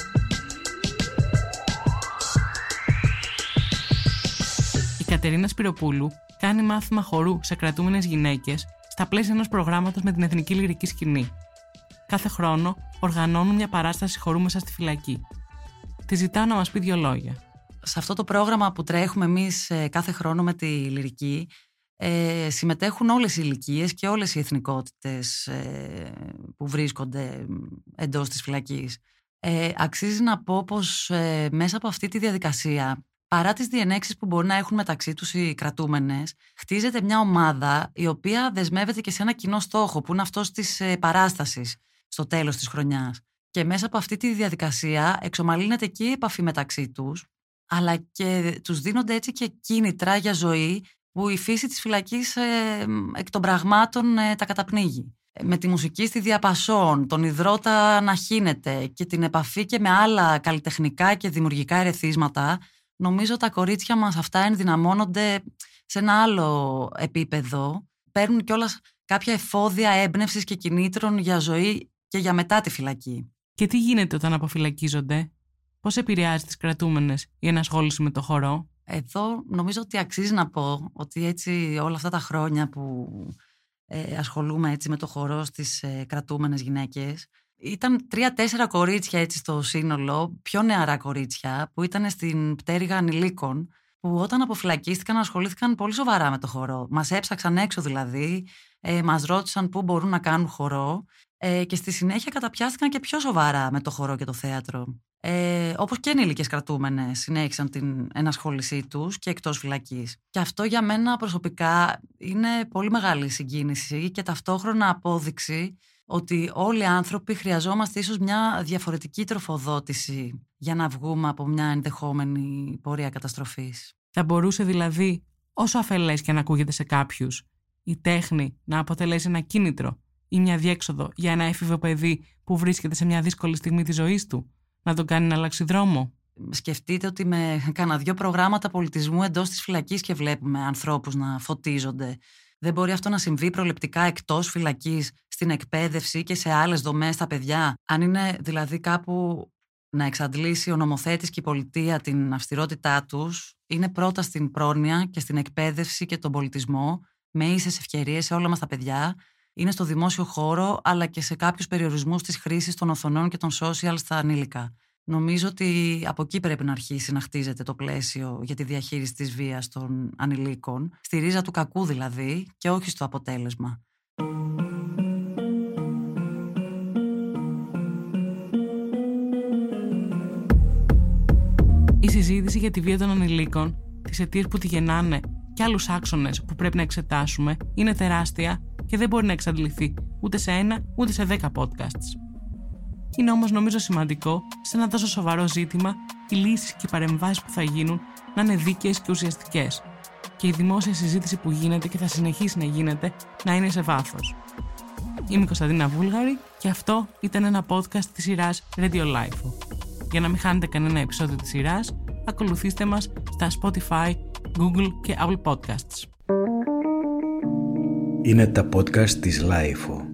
Η Κατερίνα Σπυροπούλου κάνει μάθημα χορού σε κρατούμενες γυναίκες στα πλαίσια ενός προγράμματος με την Εθνική Λυρική Σκηνή. Κάθε χρόνο οργανώνουν μια παράσταση χορού μέσα στη φυλακή. Τη ζητάω να μας πει δύο λόγια. Σε αυτό το πρόγραμμα που τρέχουμε εμείς κάθε χρόνο με τη Λυρική, Ε, συμμετέχουν όλες οι ηλικίες και όλες οι εθνικότητες ε, που βρίσκονται εντός της φυλακής. Ε, αξίζει να πω πως ε, μέσα από αυτή τη διαδικασία, παρά τις διενέξεις που μπορεί να έχουν μεταξύ τους οι κρατούμενες, χτίζεται μια ομάδα η οποία δεσμεύεται και σε ένα κοινό στόχο, που είναι αυτός της ε, παράστασης στο τέλος της χρονιάς. Και μέσα από αυτή τη διαδικασία εξομαλύνεται και η επαφή μεταξύ τους, αλλά και τους δίνονται έτσι και κίνητρα για ζωή που η φύση της φυλακής ε, εκ των πραγμάτων ε, τα καταπνίγει. Με τη μουσική στη διαπασόν, τον υδρότα να χύνεται και την επαφή και με άλλα καλλιτεχνικά και δημιουργικά ερεθίσματα, νομίζω τα κορίτσια μας αυτά ενδυναμώνονται σε ένα άλλο επίπεδο. Παίρνουν κιόλας κάποια εφόδια έμπνευσης και κινήτρων για ζωή και για μετά τη φυλακή. Και τι γίνεται όταν αποφυλακίζονται? Πώς επηρεάζει τις κρατούμενες η ενασχόληση με το χορό? Εδώ νομίζω ότι αξίζει να πω ότι έτσι όλα αυτά τα χρόνια που ε, ασχολούμαι έτσι με το χορό στις ε, κρατούμενες γυναίκες, ήταν τρία-τέσσερα κορίτσια έτσι στο σύνολο, πιο νεαρά κορίτσια, που ήταν στην πτέρυγα ανηλίκων, που όταν αποφυλακίστηκαν ασχολήθηκαν πολύ σοβαρά με το χορό. Μας έψαξαν έξω δηλαδή, ε, μας ρώτησαν πού μπορούν να κάνουν χορό ε, και στη συνέχεια καταπιάστηκαν και πιο σοβαρά με το χορό και το θέατρο. Ε, όπως και ενήλικες κρατούμενες συνέχισαν την ενασχόλησή τους και εκτός φυλακής. Και αυτό για μένα προσωπικά είναι πολύ μεγάλη συγκίνηση και ταυτόχρονα απόδειξη ότι όλοι οι άνθρωποι χρειαζόμαστε ίσως μια διαφορετική τροφοδότηση για να βγούμε από μια ενδεχόμενη πορεία καταστροφής. Θα μπορούσε δηλαδή, όσο αφελές και αν ακούγεται σε κάποιους, η τέχνη να αποτελέσει ένα κίνητρο ή μια διέξοδο για ένα έφηβο παιδί που βρίσκεται σε μια δύσκολη στιγμή της ζωής του, να τον κάνει να αλλάξει δρόμο? Σκεφτείτε ότι με κάνα δυο προγράμματα πολιτισμού εντός της φυλακής και βλέπουμε ανθρώπους να φωτίζονται. Δεν μπορεί αυτό να συμβεί προληπτικά εκτός φυλακής, στην εκπαίδευση και σε άλλες δομές στα παιδιά? Αν είναι δηλαδή κάπου να εξαντλήσει ο νομοθέτης και η πολιτεία την αυστηρότητά τους, είναι πρώτα στην πρόνοια και στην εκπαίδευση και τον πολιτισμό, με ίσες ευκαιρίες σε όλα μας τα παιδιά. Είναι στο δημόσιο χώρο, αλλά και σε κάποιους περιορισμούς της χρήσης των οθονών και των social στα ανήλικα. Νομίζω ότι από εκεί πρέπει να αρχίσει να χτίζεται το πλαίσιο για τη διαχείριση της βίας των ανηλίκων, στη ρίζα του κακού δηλαδή, και όχι στο αποτέλεσμα. Η συζήτηση για τη βία των ανηλίκων, τις αιτίες που τη γεννάνε και άλλους άξονες που πρέπει να εξετάσουμε είναι τεράστια και δεν μπορεί να εξαντληθεί ούτε σε ένα ούτε σε δέκα podcasts. Είναι όμως νομίζω σημαντικό σε ένα τόσο σοβαρό ζήτημα οι λύσεις και οι παρεμβάσεις που θα γίνουν να είναι δίκαιες και ουσιαστικές και η δημόσια συζήτηση που γίνεται και θα συνεχίσει να γίνεται να είναι σε βάθος. Είμαι η Κωνσταντίνα Βούλγαρη και αυτό ήταν ένα podcast της σειράς Radio Life. Για να μην χάνετε κανένα επεισόδιο της σειράς, ακολουθήστε μας στα Spotify, Google και Apple Podcasts. Είναι τα podcast της Λάιφο.